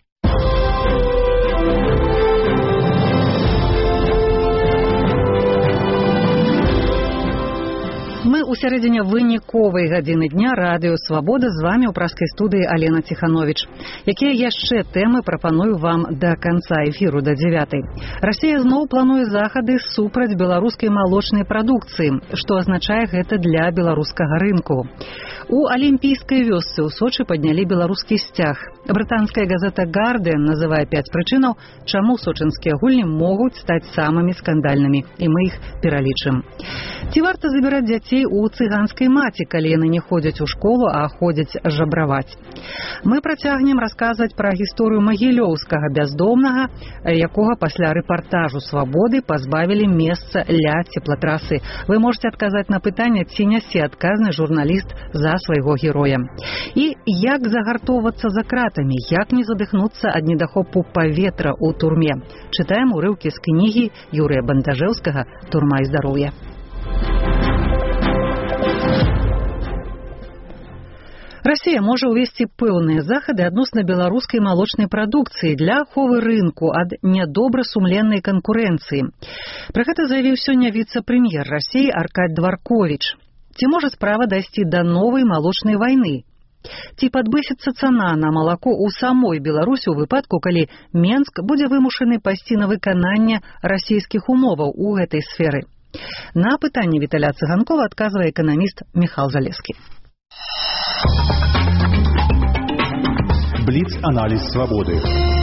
Мы у сярэдзіне выніковай гадзіны дня радыё «Свабода», з вами ў праскай студыі Алена Ціхановіч. Якія яшчэ тэмы прапаную вам да канца эфіру, да дзевятай. Расія зноў плануе захады супраць беларускай малочнай прадукцыі, што азначае гэта для беларускага рынку. У алімпійскай вёсцы ў Сочы паднялі беларускі сцяг. Брытанская газета «Гардиан» называе пяць прычынаў, чаму сочынскія гульні могуць стаць самымі скандальнымі, і мы іх пералічым. Ці варта забіраць дзяцей у цыганскай маці, калі яны не ходзяць у школу, а ходзяць жабраваць? Мы працягнем расказваць пра гісторыю магілёўскага бяздомнага, якога пасля рэпартажу «Свабоды» пазбавілі месца ля цеплатрасы. Вы можете адказаць на пытанне, ці нясе адказны журналіст за свайго героя. І як загартоўвацца за кратамі, як не задыхнуцца ад недахопу паветра ў турме. Чытаем урыўкі з кнігі Юрыя Бандажэўскага «Турма і здароўе». Расія можа ўвесці пэўныя захады адносна беларускай малочнай прадукцыі для аховы рынку ад нядобрасумленнай канкурэнцыі. Пра гэта заявіў сёння віцэ-прэм'ер Расіі Аркадь Дварковіч. Ці можа справа дайсці да новай малочнай вайны? Ці падбысіцца цана на малако ў самой Беларусі ў выпадку, калі Менск будзе вымушаны пайсці на выкананне расійскіх умоваў у гэтай сферы? На пытанне Віталя Цыганкова адказвае эканаміст Михал Залескі. Бліц-аналіз свабоды.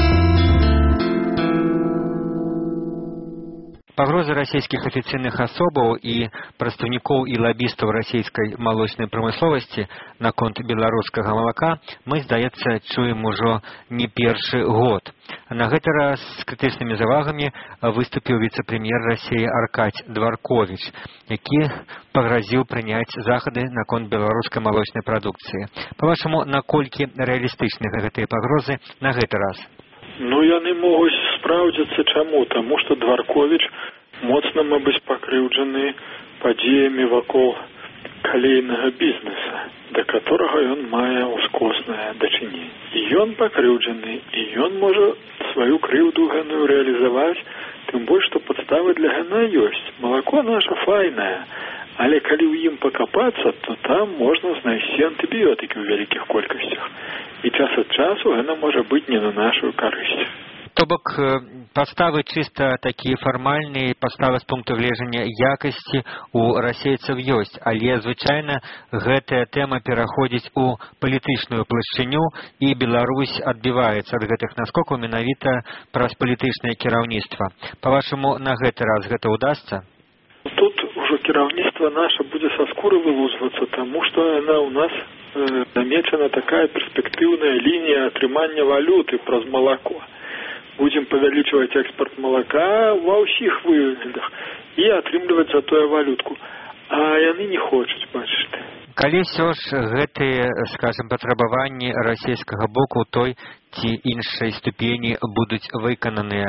Пагрозы расійскіх афіцыйных асобаў і прадстаўнікоў і лабістаў расійскай малочнай прамысловасці наконт беларускага малака мы, здаецца, чуем ужо не першы год. На гэты раз з крытычнымі завагамі выступіў віцэ-прэм'ер Расіі Аркадзь Дварковіч, які пагразіў прыняць захады наконт беларускай малочнай прадукцыі. Па-вашаму, наколькі рэалістычныя гэтыя пагрозы на гэты раз? Ну, яны могуць спраўдзіцца чаму? Таму што Дварковіч моцна, мабыць, пакрыўджаны падзеямі вакол калейнага бізнеса, да которага ён мае ўскоснае дачыненне. І ён пакрыўджаны, і ён можа сваю крыўду гэную рэалізаваць, тым больш, што падставы для гэна ёсць. Малако наша файнае, але калі ў ім пакапацца, то там можна знайсці антыбіётыкі ў вялікіх колькасцях. І час ад часу гэта можа быць не на нашу карысць. То бок падставы чыста такія фармальныя, падставы з пункту гледжання якасці у расейцаў ёсць, але звычайна гэтая тэма пераходзіць у палітычную плашчыню, і Беларусь адбіваецца ад гэтых наскокаў менавіта праз палітычнае кіраўніцтва. Па-вашаму, на гэты раз гэта ўдасца? Тут ужо кіраўніцтва наша будзе са скуры вылузвацца, таму што яна ў нас э, намечана такая перспектыўная лінія атрымання валюты праз малако. Будзем павялічваць экспорт малака ва ўсіх выглядах і атрымліваць за тое валютку. А яны не хочуць, бачыце. Калі ўсё ж гэтыя, скажем, патрабаванні расійскага боку той ці іншай ступені будуць выкананыя,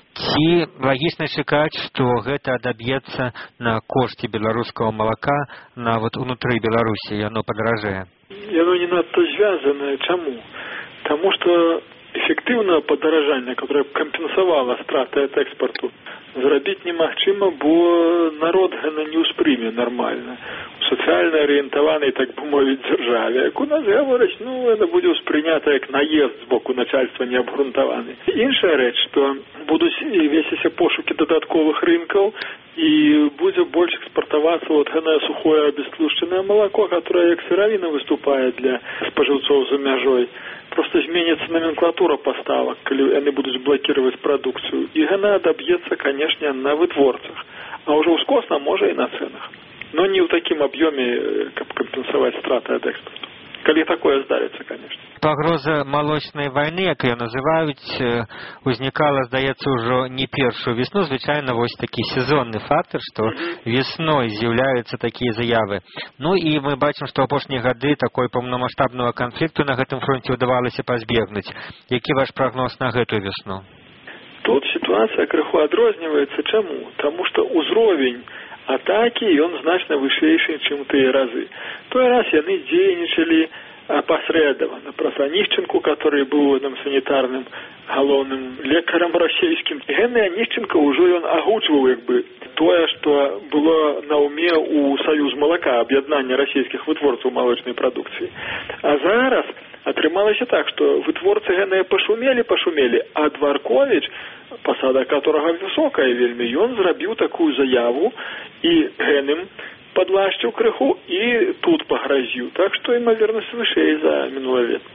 ці лагічна чакаць, што гэта адаб'ецца на кошце беларускага малака нават унутры Беларусі, яно падаражэе? Яно не надта звязанае. Чаму? Таму што эфектыўнае падаражанне, которое кампенсавала страты ад экспорту, зрабіць немагчыма, бо народ гэта не ўспрыме нармальна. У сацыяльна арыентаванай, так бы мовіць, дзяржаве, як у нас гавораць, ну, гэта будзе ўспрынята як наезд з боку начальства неабгрунтаваны. Іншая рэч, што будуць весіся пошукі дадатковых рынкаў, і будзе больш экспартавацца вот гэта сухое абестлушчанае малако, которое як сыравіна выступае для спажыўцоў за мяжой. Просто зменится номенклатура поставок, калі яны будуць блокировать продукцию. И она добьется, конечно, на вытворцах. А уже ускосно, можа и на ценах. Но не в таким объеме, как компенсовать страты от экспорта. Калі такое здарится, конечно. Пагроза малочнай вайны, як ее называюць, узнікала, здаецца, ужо не першую весну. Звычайна, вось такі сезонны фактор, што весной з'яўляюцца такія заявы. Ну і мы бачым, што апошнія гады такой паўнамаштабнага канфлікту на гэтым фронте ўдавалася пазбегнуць. Які ваш прагноз на гэтую весну? Тут ситуация крыху адрозніваецца. Чаму? Таму што ўзровень атаки, ён значна вышэйшы, чым тыя разы. Той раз яны дзейнічалі опосредованно. Про Онищенко, который был нам санитарным галоўным лекарем расійскім. Генный Онищенко уже он агучваў як бы тое, что было на уме у Союз молока, об'яднання расійскіх вытворцаў молочной продукции. А зараз атрымалася так, что вытворцы генные пошумели, пошумели, а Дваркович, посада которого высокая вельмі, ён зрабіў такую заяву и генным подлашчыў крыху и тут пагрозіў. Так что імавернасць вышэй за мінулы лет.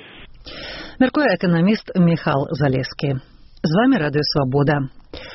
Мяркуе эканаміст Михал Залескі. З вами Радыё Свабода.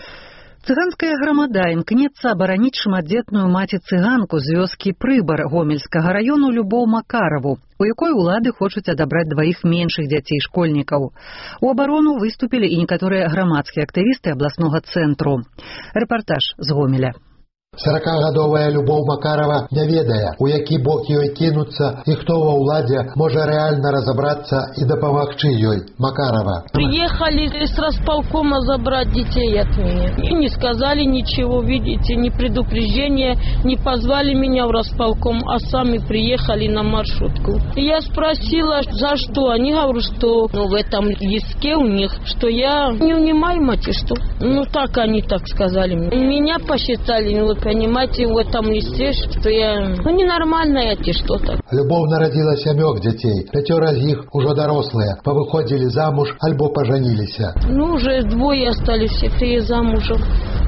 Цыганская грамада імкнецца абараніць шматдзетную маці-цыганку з вёскі Прыбар Гомельскага раёну Любоў Макараву, у якой улады хочуць адабраць дваіх меншых дзяцей-школьнікаў. У абарону выступілі і некаторыя грамадскія актывісты абласнога цэнтру. Рэпартаж з Гомеля. саракагадовая Любоў Макарова не ведае, у які бок ёй кінуцца і хто ва ўладзе можа рэальна разабрацца і дапамагчы ёй. Макарова. Приехали с располкома забрать детей от меня. И не сказали ничего, видите, ни предупреждения, не позвали меня в располком, а сами приехали на маршрутку. И я спросила, за что. Они говорят, что ну, в этом листке у них, что я неунимаемая, что. Ну так они так сказали мне. Меня посчитали, ну, понимаете, в этом листе, что я, ну, ненормальная, те что-то. Любовь народила сямёк детей. Пятеро из них уже дорослые, повыходили замуж, альбо поженились. Ну, уже двое остались, все три замужем.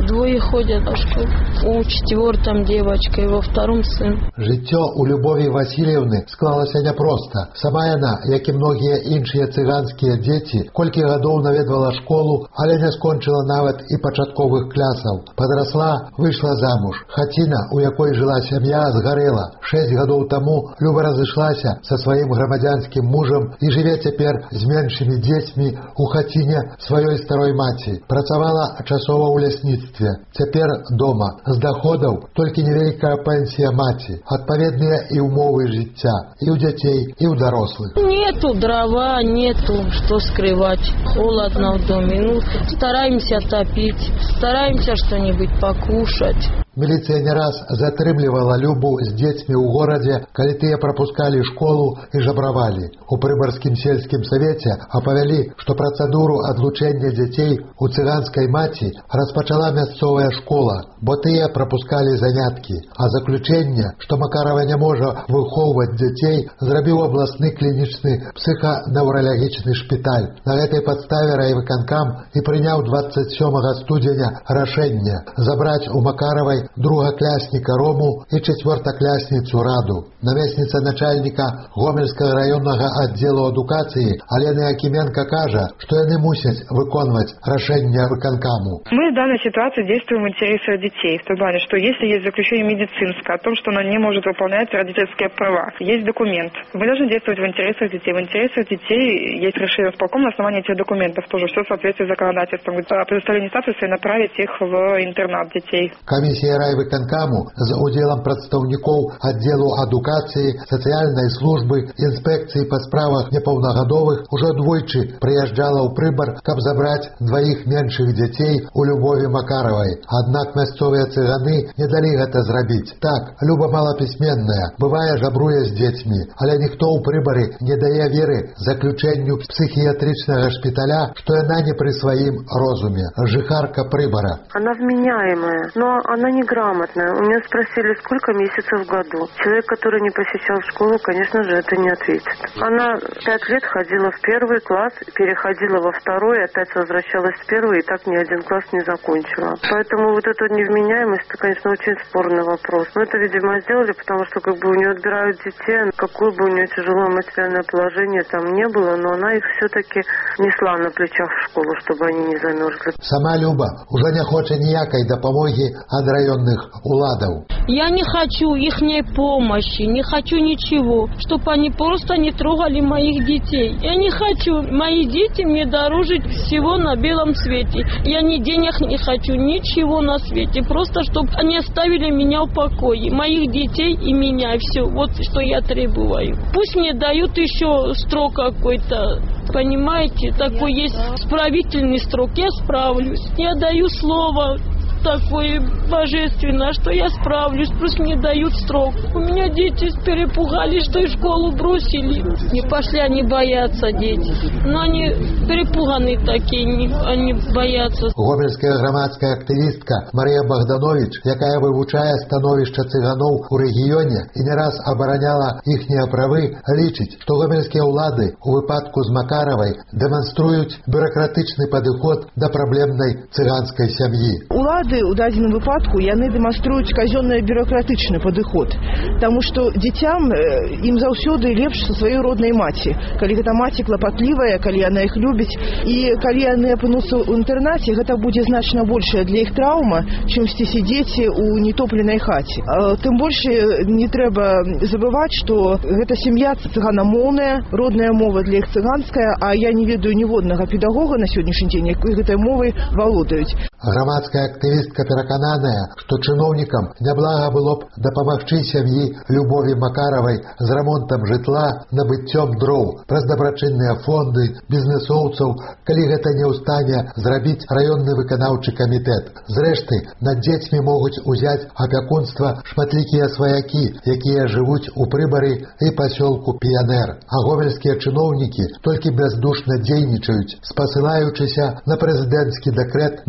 Двое ходят в школу. У четвертом девочка, и во втором сын. Жыццё у Любові Васильевны склалася няпроста. Сама яна, як і многія іншыя цыганскія дзеці, колькі гадоў наведвала школу, але не скончыла нават і пачатковых клясаў. Падрасла, выйшла замуж. Хаціна, у якой жыла сям'я, згарэла. Шэсць гадоў таму Люба разышлася са сваім грамадзянскім мужам і жыве цяпер з меншымі дзецьмі у хаціне сваёй старой маці. Працавала часова ў лясніцтве. Цяпер дома. З даходаў толькі невялікая пенсія маці. Адпаведныя і ўмовы жыцця і ў дзяцей, і ў дарослых. Нету дрова, нету что скрывать. Холодно в доме. Ну, стараемся топить, стараемся что-нибудь покушать. Міліцыя не раз затрымлівала Любу з дзецьмі ў горадзе, калі тыя прапускалі школу і жабравалі. У Прыбарскім сельскім савеце апавялі, што працэдуру адлучэння дзяцей у цыганскай маці распачала мясцовая школа, бо тыя прапускалі заняткі, а заключэнне, што Макарова не можа выхоўваць дзяцей, зрабіў абласны клінічны псіханаўралагічны шпіталь. На гэтай падставе райвыканкам і прыняў дваццаць сёмага студзеня рашэнне забраць у Макаравай другаклясніка Рому і чацвёртаклясніцу Раду. Намесніца начальніка Гомельскага раённага аддзелу адукацыі Алена Якименко кажа, што яны мусяць выконваць рашэнне выканкаму. Мы в данной ситуации действуем в интересах детей, в том плане, что если есть заключение медицинское о том, что она не может выполнять родительские права, есть документ, мы должны действовать в интересах детей. В интересах детей есть решение исполкома на основании этих документов, тоже все в соответствии с законодательством, о предоставлении статуса и направить их в интернат детей. Комиссия райвыканкаму з удзелам прадстаўнікоў аддзелу адукацыі, сацыяльнай службы, інспекцыі па справах непаўнагадовых ужо двойчы прыязджала ў Прыбар, каб забраць дваіх меншых дзяцей у Любові Макаравай. Аднак мясцовыя цыганы не далі гэта зрабіць. Так, Люба малапісьменная, бывае жабруе з дзецьмі, але ніхто ў Прыбары не дае веры заключэнню псіхіятрычнага шпіталя, што яна не пры сваім розуме. Жыхарка Прыбара. Она вменяемая, но она не грамотная. У меня спросили, сколько месяцев в году. Человек, который не посещал школу, конечно же, это не ответит. Она пять лет ходила в первый класс, переходила во второй, опять возвращалась в первый, и так ни один класс не закончила. Поэтому вот эта невменяемость, это, конечно, очень спорный вопрос. Но это, видимо, сделали, потому что как бы у нее отбирают детей, какое бы у нее тяжелое материальное положение там не было, но она их все-таки несла на плечах в школу, чтобы они не замерзли. Сама Люба уже не хочет никакой допомоги от районных уладов. Я не хочу ихней помощи, не хочу ничего, чтобы они просто не трогали моих детей. Я не хочу. Мои дети мне дороже всего на белом свете. Я ни денег не хочу, ничего на свете. Просто, чтобы они оставили меня в покое. Моих детей и меня. Все. Вот что я требую. Пусть мне дают еще срок какой-то. Понимаете? Такой есть справительный срок. Я справлюсь. Я даю слово такое божественное, что я справлюсь, пусть мне дают срок. У меня дети перепугались, что и школу бросили. Не пошли, они боятся дети. Но они перепуганы такие, они боятся. Гомельская громадская активистка Мария Богданович, якая вывучае становішча цыганоў у рэгіёне і не раз абараняла іхнія правы, лічыць, што гомельскія ўлады у выпадку з Макаравай дэманструюць бюракратычны падыход да праблемнай цыганскай сям'і. Улады у дадзеным выпадку яны дэманструюць казённы бюракратычны падыход, таму што дзіцям ім заўсёды лепш са сваёй роднай маці, калі гэта маці клапатлівая, калі яна іх любіць, і калі яны апынуцца ў інтэрнаце, гэта будзе значна большая для іх траўма, чымсьці сядзець у нетопленай хаце. Тым больш не трэба забываць, што гэта сям'я цыганамоўная, родная мова для іх цыганская, а я не ведаю ніводнага педагога на сённяшні дзень, які гэтай мовай валодаюць. Грамадская актывістка перакананая, што чыноўнікам няблага было б дапамагчы сям'і Любові Макаравай з рамонтам жытла, набыццём дроў праз дабрачынныя фонды, бізнэсоўцаў, калі гэта не ў стане зрабіць раённы выканаўчы камітэт. Зрэшты, над дзецьмі могуць узяць апякунства шматлікія сваякі, якія жывуць у Прыбары і пасёлку Піянер. А гомельскія чыноўнікі толькі бяздушна дзейнічаюць, спасылаючыся на прэзідэнцкі дэкрэт нумар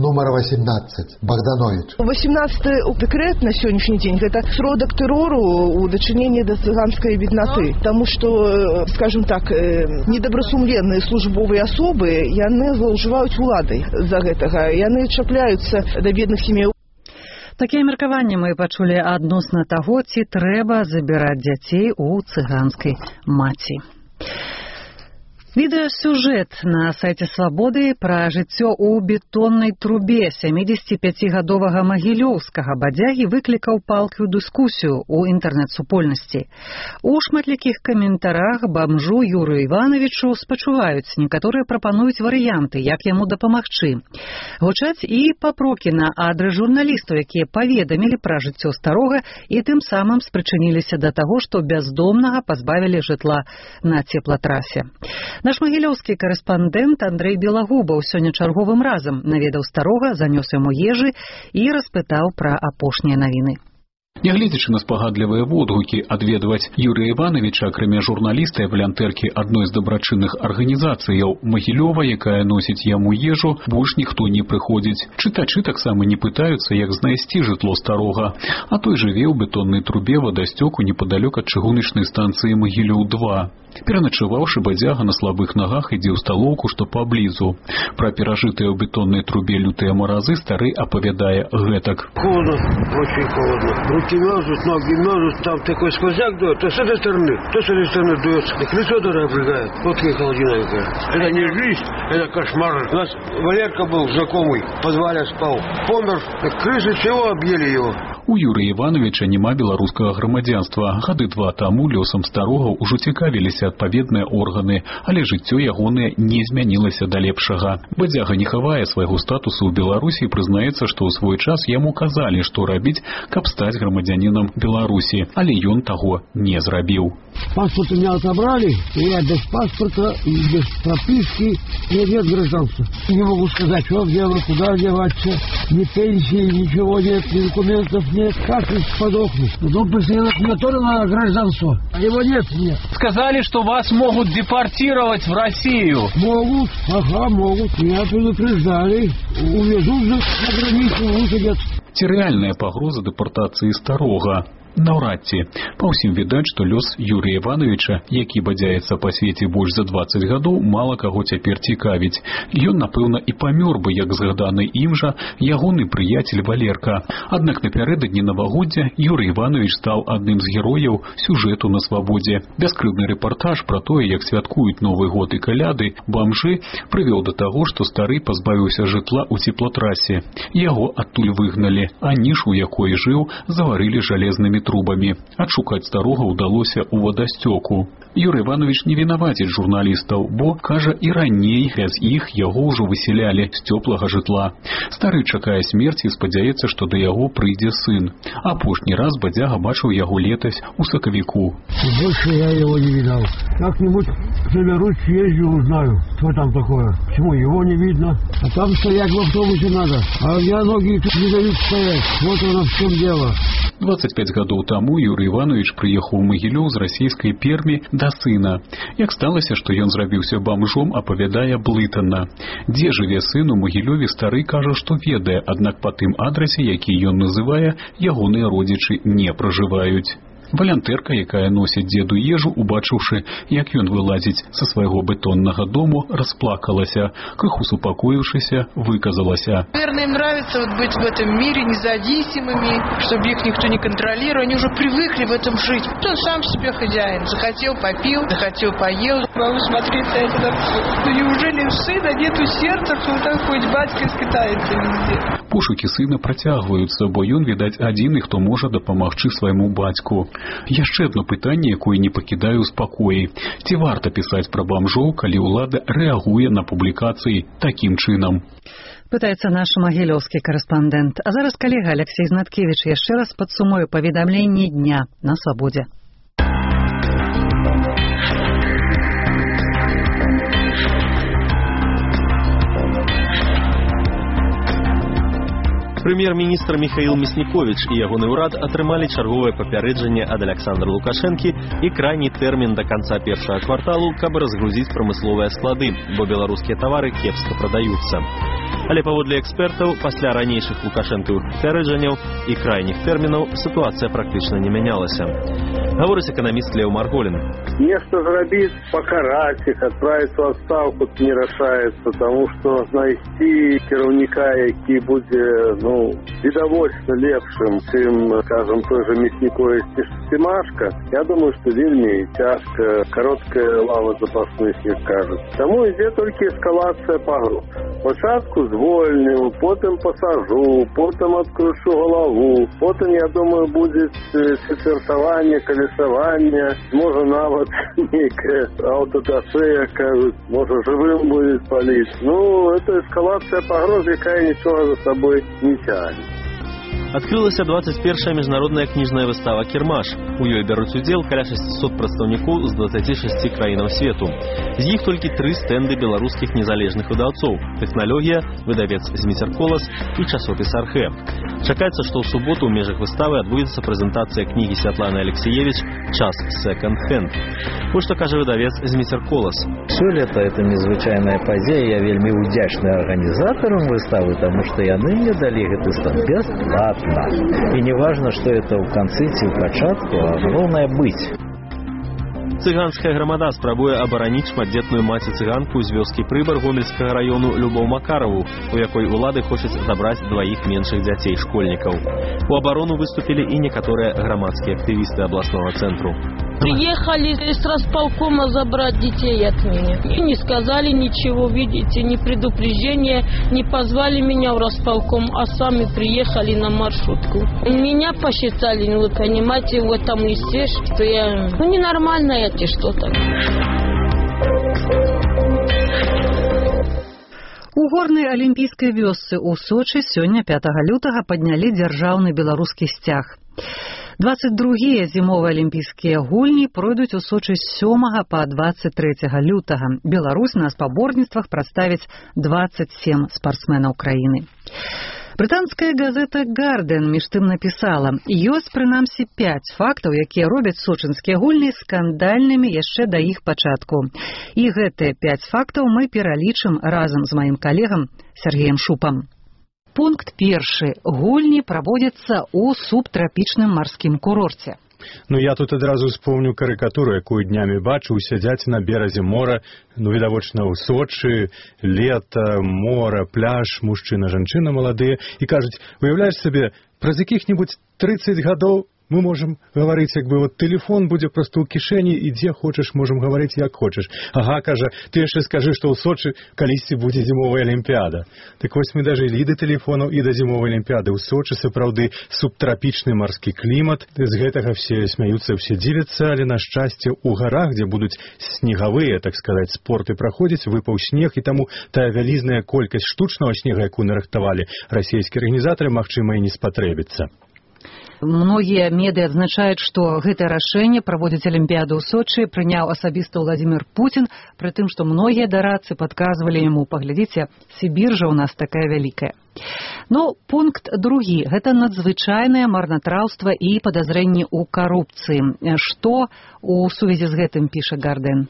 восемнадцать. Богданович. восемнадцатый дэкрэт на сённяшні дзень гэта сродак тэрору у дачыненні да цыганскай беднаты. Таму што, скажем так, недобрасумленныя службовыя асобы, яны злоўжываюць уладай за гэтага. Яны чапляюцца да бедных сем'яў. Такія меркаванні мы пачулі адносна таго, ці трэба забіраць дзяцей у цыганскай маці. Відэасюжэт на сайце «Свабоды» пра жыццё ў бетоннай трубе сямідзесяціпяцігадовага магілёўскага бадзягі выклікаў палкую дыскусію ў інтэрнэт-супольнасці. У шматлікіх каментарах бамжу Юрыю Івановичу спачуваюць, некаторыя прапануюць варыянты, як яму дапамагчы. Гучаць і папрокі на адрас журналістаў, якія паведамілі пра жыццё старога і тым самым спрычыніліся да таго, што бяздомнага пазбавілі жытла на цеплатрасе. Наш магілёўскі карэспандэнт Андрэй Белагубаў сёння чарговым разам наведаў старога, занёс яму ежы і распытаў пра апошнія навіны. Нягледзячы на спагадлівыя водгукі, адведваць Юрыя Івановича, акрамя журналіста і валянтэркі адной з дабрачынных арганізацыяў Магілёва, якая носіць яму ежу, больш ніхто не прыходзіць. Чытачы таксама не пытаюцца, як знайсці жытло старога. А той жыве ў бетоннай трубе вадасцёку непадалёк ад чыгуначнай станцыі Магілёў два. Пераначаваўшы, бадзяга на слабых нагах ідзе ў сталоўку, што паблізу. Пра перажытыя ў бетоннай трубе лютыя маразы стары апавядае гэтак. Холодно, очень холодно. Руки мерзнут, ноги мерзнут, там такой сквозняк дует, то с этой стороны, то с этой стороны дует. Так лицо дорого обжигает. Вот какая холодина какая. Это не жизнь, это кошмар. У нас Валерка был знакомый, в подвале спал. Помер, так крысы всего объели его. У Юрыя Івановича няма беларускага грамадзянства. Гады два таму лёсам старога ўжо цікавіліся адпаведныя органы, але жыццё ягонае не змянілася да лепшага. Бадзяга не хавае свайго статусу ў Беларусі і прызнаецца, што ў свой час яму казалі, што рабіць, каб стаць грамадзянінам Беларусі, але ён таго не зрабіў. Паспорт у меня отобрали, и я без паспорта, и без прописки, и нет гражданства. Не могу сказать, что делать, куда деваться, ни пенсии, ничего нет, ни документов нет. Как их подохнуть? Дом поселок мне тоже надо гражданство, а его нет, нет. Сказали, что вас могут депортировать в Россию. Могут, ага, могут. Меня предупреждали. Увезут же на границу, высадят. Ці рэальная пагроза дэпартацыі старога? Наўрад ці. Па ўсім відаць, што лёс Юрыя Івановича, які бадзяецца па свеце больш за дваццаць гадоў, мала каго цяпер цікавіць. Ён, напэўна, і памёр бы, як згаданы ім жа ягоны прыяцель Валерка. Аднак напярэдадні навагоддзя Юрый Іванович стаў адным з герояў сюжэту на Свабодзе. Бяскрыўны рэпартаж пра тое, як святкуюць Новы год і каляды бамжы, прывёў да таго, што стары пазбавіўся жытла ў цеплатрасе. Яго адтуль выгналі, а нішу, у якой жыў, заварылі жалезнымі трубамі. Адшукаць старога ўдалося ў вадасцёку. Юрый Іванович не вінаваціць журналістаў, бо, кажа, і раней без іх яго ўжо высялялі з цёплага жытла. Стары чакае смерці і спадзяецца, што да яго прыйдзе сын. Апошні раз бадзяга бачыў яго летась у сакавіку. Больше я его не видал. Как-нибудь соберусь, съезжу, узнаю, что там такое. Почему его не видно? А там стоять в автобусе надо. А я ноги тут не дают стоять. Вот оно в чем дело. дваццаць пяць гадоў таму Юрый Іванович прыехаў у Магілёў з расійскай Пермі да сына. Як сталася, што ён зрабіўся бамжом, апавядае блытана. Дзе жыве сын у Магілёве, стары кажа, што ведае, аднак па тым адрасе, які ён называе, ягоныя родзічы не пражываюць. Валянтэрка, якая носіць дзеду ежу, убачыўшы, як ён вылазіць са свайго бетоннага дому, расплакалася, крыху супакоіўшыся, выказалася. Наверное, им нравится вот быть в этом мире независимыми, чтобы их никто не контролировал. Они уже привыкли в этом жить. Он сам себе хозяин. Захотел — попил, захотел — поел. Могу смотреть на это. Ну, неужели у сына нету сердца, что вот так хоть батька скитается везде? Пошукі сына працягваюцца, бо ён, відаць, адзіны, хто можа дапамагчы свайму бацьку. Яшчэ одно пытанне, якое не пакідае ў спакоі. Ці варта пісаць пра бамжоў, калі ўлада рэагуе на публікацыі такім чынам? Пытаецца наш магілёўскі карэспандэнт. А зараз калега Алексей Знаткевіч яшчэ раз падсумуе паведамленні дня на Свабодзе. Прэм'ер-міністр Михаил Мясніковіч і ягоны ўрад атрымалі чарговае папярэджанне ад Александра Лукашэнкі і крайні тэрмін да канца першага кварталу, каб разгрузіць прамысловыя склады, бо беларускія тавары кепска прадаюцца. Але паводле экспертаў, пасля ранейшых лукашэнкавых папярэджанняў і крайніх тэрмінаў сітуацыя практычна не мянялася. Гаворыць эканаміст Леў Марголін. Нешта зрабіць, пакараць іх, адправіць у адстаўку не рашаецца, таму што знайсці кіраўніка, які будзе, ну, відавочна лепшым, чым, скажем, той же Мяснікович ці Семашка, я думаю, што вельмі цяжка, кароткая лава запасных, як кажуць. Таму ідзе толькі эскалацыя пагроз. Спачатку звольню, потым пасажу, потым адкрушу галаву, потым, я думаю, будзе четвертаванне, калесаванне, можа нават нейкая аўтодафе, кажуць, можа жывым будзе паліць. Ну, это эскалацыя пагроз, якая нічога за сабой не цягне. Адкрылася двадцать першая міжнародная кніжная выстава «Кірмаш». У ёй бяруць удзел каля шестьсот прадстаўнікоў з двадцати шести краінаў свету. З іх толькі тры стэнды беларускіх незалежных выдаўцоў: «Тэхналогія», выдавец «Зміцер-Колас» і часопіс «Архэ». Чакаецца, што ў суботу ў межах выставы адбудзецца прэзентацыя кнігі Святланы Алексеевич «Час секонд-хенд». Вот што кажа выдавец «Зміцер-Колас». Сёлета это незвычайная падзея, я вельмі удзячны арганізатарам выставы, таму што яны мне далі гэты стан бясплатна. И не важно, что это в конце ці в пачатку, а главное быть. Цыганская грамада спрабуе абараніць шматдзетную маці-цыганку з вёскі Прыбар Гомельскага раёну Любоў Макараву, у якой улады хочуць забраць дваіх меншых дзяцей школьнікаў. У абарону выступілі і некаторыя грамадскія актывісты абласнога цэнтру. Приехали с располкома забрать детей от меня. И не сказали ничего, видите, ни предупреждения, не позвали меня в располком, а сами приехали на маршрутку. Меня посчитали, ну вы понимаете, в этом листе, что я, ну ненормальная ты что-то. У горнай алімпійскай вёсцы ў Сочы сёння пятага лютага паднялі дзяржаўны беларускі сцяг. двадцать другія зімовыя алімпійскія гульні пройдуць у Сочы з сёмага па двадцать трэцяга лютага. Беларусь на спаборніцтвах прадставіць двадцать сем спартсменаў краіны. Брытанская газета «Гарден» між тым напісала: ёсць прынамсі пяць фактаў, якія робяць сочынскія гульні скандальнымі яшчэ да іх пачатку. І гэтыя пяць фактаў мы пералічым разам з маім калегам Сергеем Шупам. Пункт першы. Гульні праводзяцца ў субтрапічным марскім курорце. Ну, я тут адразу вспомню карыкатуру, якую днямі бачыў, сядзяць на беразе мора, ну, відавочна, ў Сочы, лета, мора, пляж, мужчына, жанчына маладыя, і кажуць, уяўляеш сабе, праз якіх-небудзь тридцать гадоў мы можем гаварыць, як бы, вот телефон будзе проста ў кішэні, і дзе хочаш, можем гаварыць, як хочаш. Ага, кажа, ты яшчэ скажы, што ў Сочы калісьці будзе зімовая алімпіяда. Так вось мы дажылі да тэлефонаў і да зімовай алімпіяды. У Сочы сапраўды субтрапічны марскі клімат. З гэтага все смяюцца, все дзівяцца, але на шчасце у гарах, дзе будуць снегавыя, так сказаць, спорты праходзіць, выпаў снег, і таму тая вялізная колькасць штучнага снега, якую нарыхтавалі расійскія арганізатары, магчыма, і не спатрэбіцца. Многія медыа адзначаюць, што гэтае рашэнне праводзіць алімпіяду ў Сочы прыняў асабіста Владзімір Пуцін, пры тым, што многія дарадцы падказвалі яму: паглядзіце, Сібір жа ў нас такая вялікая. Но пункт другі – гэта надзвычайнае марнатраўства і падазрэнні ў карупцыі. Што у сувязі з гэтым піша «Гарден»?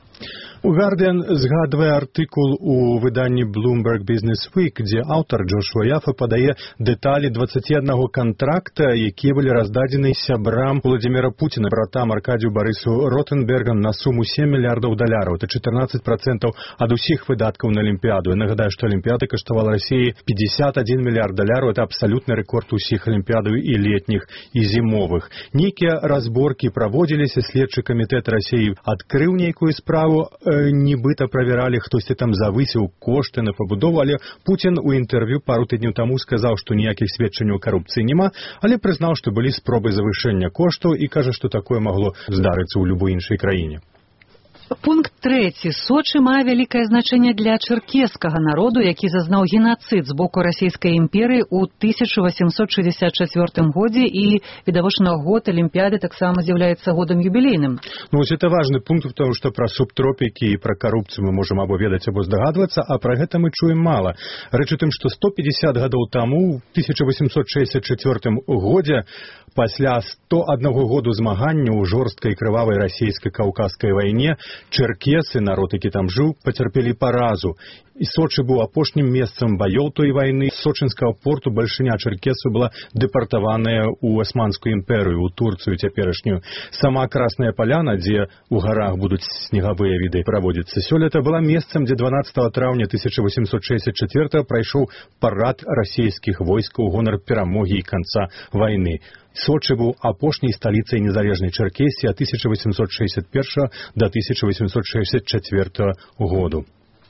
У «Гардиан» згадвае артыкул у выданні Bloomberg Business Week, дзе аўтар Джошуа Яфа падае дэталі дваццаці аднаго кантракта, якія былі раздадзены сябрам Владзіміра Пуціна, братам Аркадзію Барысу Ротенбергам на суму сем мільярдаў даляраў. Это чатырнаццаць працэнтаў ад усіх выдаткаў на алімпіяду. Я нагадаю, што алімпіяда каштавала Расіі пятьдесят один мільярд даляраў. Это абсалютны рэкорд усіх алімпіядаў і летніх, і зімовых. Нейкія разборкі праводзіліся, следчы камітэт Расіі адкрыў нейкую справу, нібыта правяралі, хтосьці там завысіў кошты на пабудову, але Пуцін у інтэрв'ю пару тыдняў таму сказаў, што ніякіх сведчанняў карупцыі няма, але прызнаў, што былі спробы завышэння коштаў і кажа, што такое магло здарыцца ў любой іншай краіне. Пункт трэці. Сочы мае вялікае значэнне для чэркескага народу, які зазнаў генацыд з боку расійскай імперыі ў тысяча восемьсот шестьдесят четвёртым годзе, і відавочна год алімпіяды таксама з'яўляецца годам юбілейным. Ну, вось это важны пункт, потому што пра субтропікі і пра карупцыю мы можам або ведаць, або здагадвацца, а пра гэта мы чуем мала. Рэч у тым, што сто пятьдесят гадоў таму, ў тысяча восемьсот шестьдесят четвёртым годзе, пасля сто аднаго году змагання ў жорсткай крывавай расійска-каўказскай вайне, Чэркесы, народ, які там жыў, пацярпелі паразу. І Сочы быў апошнім месцам баёў той вайны. З сочынскага порту бальшыня чэркесаў была дэпартаваная ў Асманскую імперыю, у Турцыю цяперашнюю. Сама Красная Паляна, дзе ў гарах будуць снегавыя віды праводзіцца сёлета, была месцам, дзе дванаццатага траўня тысяча восемьсот шэсцьдзесят четвёртага прайшоў парад расійскіх войскаў у гонар перамогі і канца вайны. Сочы быў апошняй сталіцай незалежнай Чэркесіі ад тысяча восемьсот шэсцьдесят першага да тысяча восемьсот шэсцьдесят четвёртага году.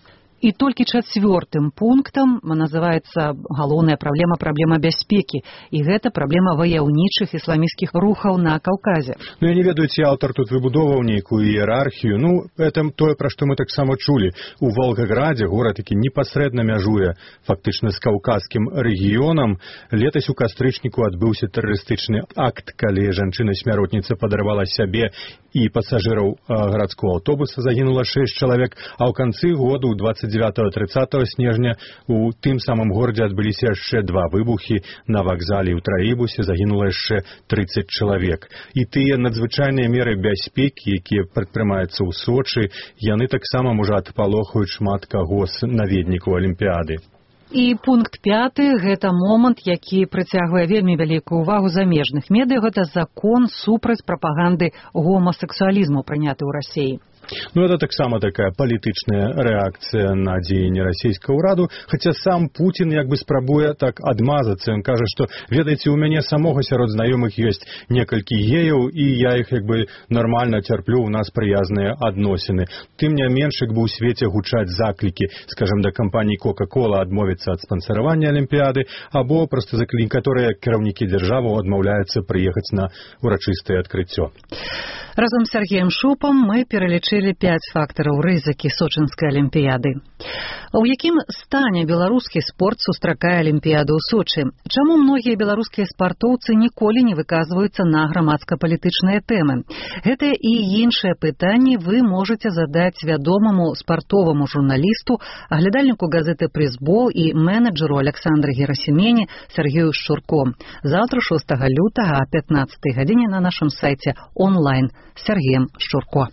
І толькі чацвёртым пунктам называецца галоўная праблема праблема бяспекі, і гэта праблема ваяўнічых ісламісцкіх рухаў на Каўказе. Ну, я не ведаю, ці аўтар тут выбудоўваў нейкую іерархію. Ну, это тое, пра што мы таксама чулі. У Волгаградзе горад, які непасрэдна мяжуе фактычна з каўказскім рэгіёнам. Летась у кастрычніку адбыўся тэрарыстычны акт, калі жанчына-смяротніца падарвала сябе і пасажыраў гарадского аўтобуса, загінула шэсць чалавек, а ў канцы году, двадцать девятого тридцатого снежня, у тым самым горадзе адбыліся яшчэ два выбухі на вакзале ў Траібусе, загінула яшчэ тридцать чалавек. І тыя надзвычайныя меры бяспекі, якія прадпрымаюцца ў Сочы, яны таксама, можа, адпалохаюць шмат каго з наведнікаў Алімпіяды. І пункт пяты – гэта момант, які прыцягвае вельмі вялікую ўвагу замежных медыа. Гэта закон супраць прапаганды гомасексуалізму, прыняты ў Расіі. Ну, это таксама такая палітычная рэакцыя на дзеянні расійскага ўраду, хаця сам Путін як бы спрабуе так адмазацца. Ён кажа, што, ведаеце, у мяне самога сярод знаёмых ёсць некалькі геяў, і я іх як бы нармальна цярплю, у нас прыязныя адносіны. Тым не менш, як бы ў свеце гучаць заклікі, скажем, да кампаніі Кока-Кола адмовіцца ад спансаравання Алімпіяды, або проста заклікі, некаторыя кіраўнікі дзяржаваў адмаўляюцца прыехаць на урачыстае адкрыццё. Разом з Сергеем Шупам мы пералічылі пяць фактараў рызыкі сочынскай алімпіяды. У якім стане беларускі спорт сустракае алімпіяду ў Сочы? Чаму многія беларускія спартоўцы ніколі не выказваюцца на грамадска-палітычныя тэмы? Гэтыя і іншыя пытанні вы можаце задаць вядомаму спартоваму журналісту, аглядальніку газеты «Прызбол» і менеджеру Александры Герасимене Сергею Шчурко. Заўтра шостага лютага о пятнадцатай гадзіне на нашым сайце онлайн. Сергеем Шчурко.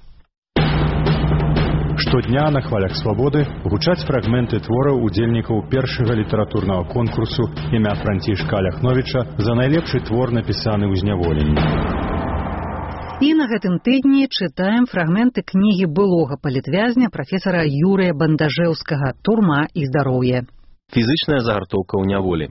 Штодня на хвалях свабоды гучаць фрагменты твораў удзельнікаў першага літаратурнага конкурсу імя Францішка Аляхновіча за найлепшы твор, напісаны ў зняволенні. І на гэтым тыдні чытаем фрагменты кнігі былога палітвязня прафесара Юрыя Бандажэўскага «Турма і здароўе». Фізычная загартоўка ў няволі.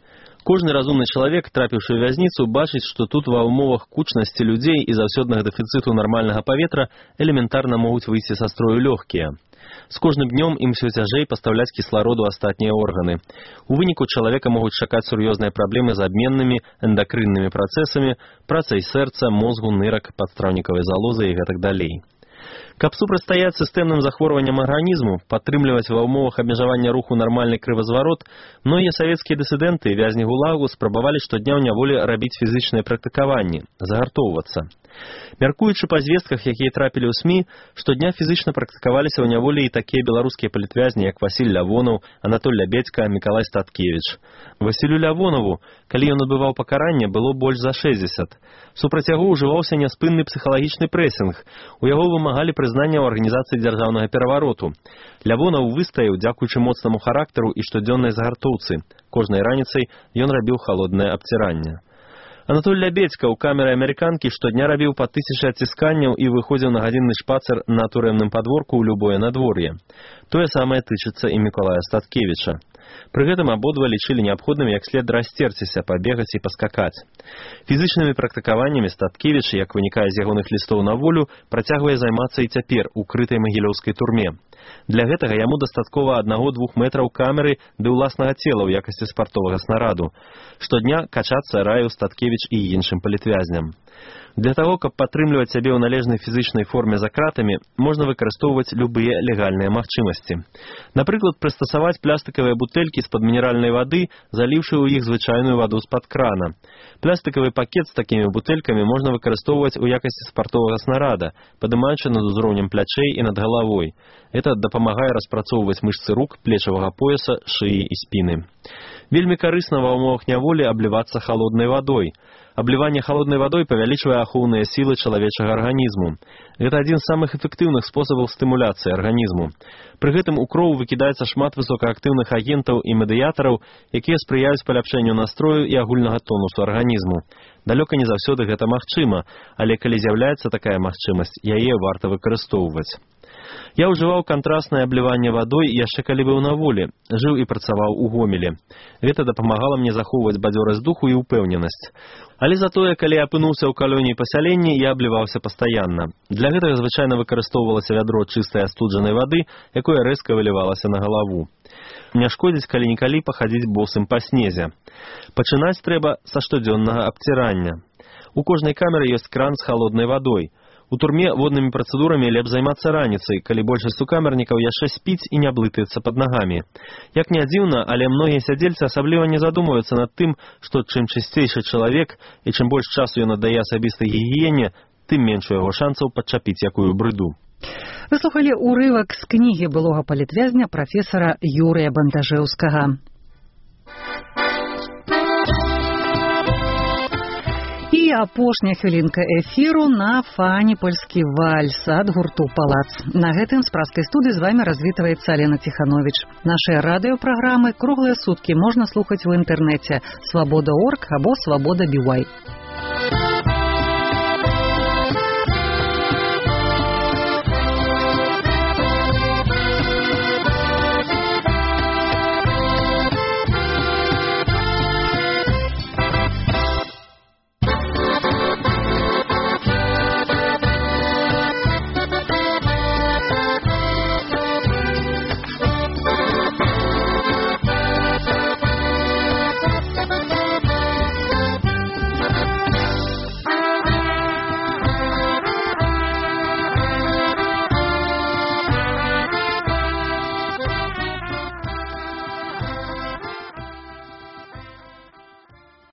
Кожны разумны чалавек, трапіўшы ў вязніцу, бачыць, што тут ва ўмовах кучнасці людзей і заўсёднага дэфіцыту нармальнага паветра элементарна могуць выйсці са строю лёгкія. З кожным днём ім усё цяжэй пастаўляць кіслароду астатнія органы. У выніку чалавека могуць чакаць сур'ёзныя праблемы з абменнымі, эндакрыннымі працэсамі, працай сэрца, мозгу, нырак, падстраўнікавай залозы і гэтак далей. Каб супрацьстаяць сістэмным захворванням арганізму, падтрымліваць ва ўмовах абмежавання руху нармальны крывазварот, многія савецкія дысідэнты і вязні гулагу спрабавалі штодня ў няволі рабіць фізычныя практыкаванні, загартоўвацца. Мяркуючы па звестках, якія трапілі ў СМІ, штодня фізычна практыкаваліся ў няволі і такія беларускія палітвязні, як Васіль Лявонаў, Анатоль Лябедзька, Мікалай Статкевіч. Васілю Лявонаву, калі ён адбываў пакаранне, было больш за шэсцьдзесят. Супраць яго ўжываўся няспынны псіхалагічны прэсінг. У яго вымагалі прызнання ў арганізацыі дзяржаўнага перавароту. Лявонаў выстаяў дзякуючы моцнаму характару і штодзённай загартоўцы. Кожнай раніцай ён рабіў халоднае абціранне. Анатоль Лябедзька ў камеры амерыканкі штодня рабіў па тысячы адцісканняў і выходзіў на гадзінны шпацыр на турэмным падворку ў любое надвор'е. Тое самае тычыцца і Мікалая Статкевіча. Пры гэтым абодва лічылі неабходным як след расцерціся, пабегаць і паскакаць. Фізычнымі практыкаваннямі Статкевіч, як вынікае з ягоных лістоў на волю, працягвае займацца і цяпер у крытай магілёўскай турме. Для гэтага яму дастаткова аднаго-двух метраў камеры ды ўласнага цела ў якасці спартовага снараду. Штодня качацца раіў Статкевіч і іншым палітвязням. Для таго, каб падтрымліваць сябе ў належнай фізычнай форме за кратамі, можна выкарыстоўваць любыя легальныя магчымасці. Напрыклад, прыстасаваць пластыкавыя бутэлькі з-пад мінеральнай вады, заліўшы ў іх звычайную ваду з-пад крана. Пластыкавы пакет з такімі бутэлькамі можна выкарыстоўваць у якасці спартовага снарада, падымаючы над узроўнем плячэй і над галавой. Это дапамагае распрацоўваць мышцы рук, плечавага пояса, шыі і спіны. Вельмі карысна ва ўмовах няволі аблівацца халоднай вадой. Абліванне халоднай вадой павялічвае павялічвае ахоўныя сілы чалавечага арганізму. Гэта адзін з самых эфектыўных спосабаў стымуляцыі арганізму. Пры гэтым у кроў выкідаецца шмат высокаактыўных агентаў і медыятараў, якія спрыяюць паляпшэнню настрою і агульнага тонусу арганізму. Далёка не заўсёды гэта магчыма, але калі з'яўляецца такая магчымасць, яе варта выкарыстоўваць. Я ўжываў кантрастнае абліванне вадой яшчэ калі быў на волі, жыў і працаваў у Гомелі. Гэта дапамагала мне захоўваць бадзёрасць духу і ўпэўненасць. Але затое, калі я апынуўся ў калоніі пасялення, я абліваўся пастаянна. Для гэтага звычайна выкарыстоўвалася вядро чыстай астуджанай вады, якое рэзка вылівалася на галаву. Не шкодзіць калі-нікалі пахадзіць босым па снезе. Пачынаць трэба са штодзённага абцірання. У кожнай камеры ёсць кран з халоднай вадой. У турме воднымі працэдурамі лепш займацца раніцай, калі большасць сукамернікаў яшчэ спіць і не блытаецца пад нагамі. Як не дзіўна, але многія сядзельцы асабліва не задумваюцца над тым, што чым чысцейшы чалавек і чым больш часу ён аддае асабістай гігіене, тым менш у яго шансаў падчапіць якую брыду. Вы слухалі урывак з кнігі былога палітвязня прафесара Юрыя Бандажэўскага. І апошняя хвілінка эфіру на фане польскі вальс ад гурту «Палац». На гэтым з праскай студыі з вамі развітваецца Алена Ціхановіч. Нашыя радыёпраграмы круглыя суткі можна слухаць у інтэрнэце свабода точка орг або свабода точка би вай.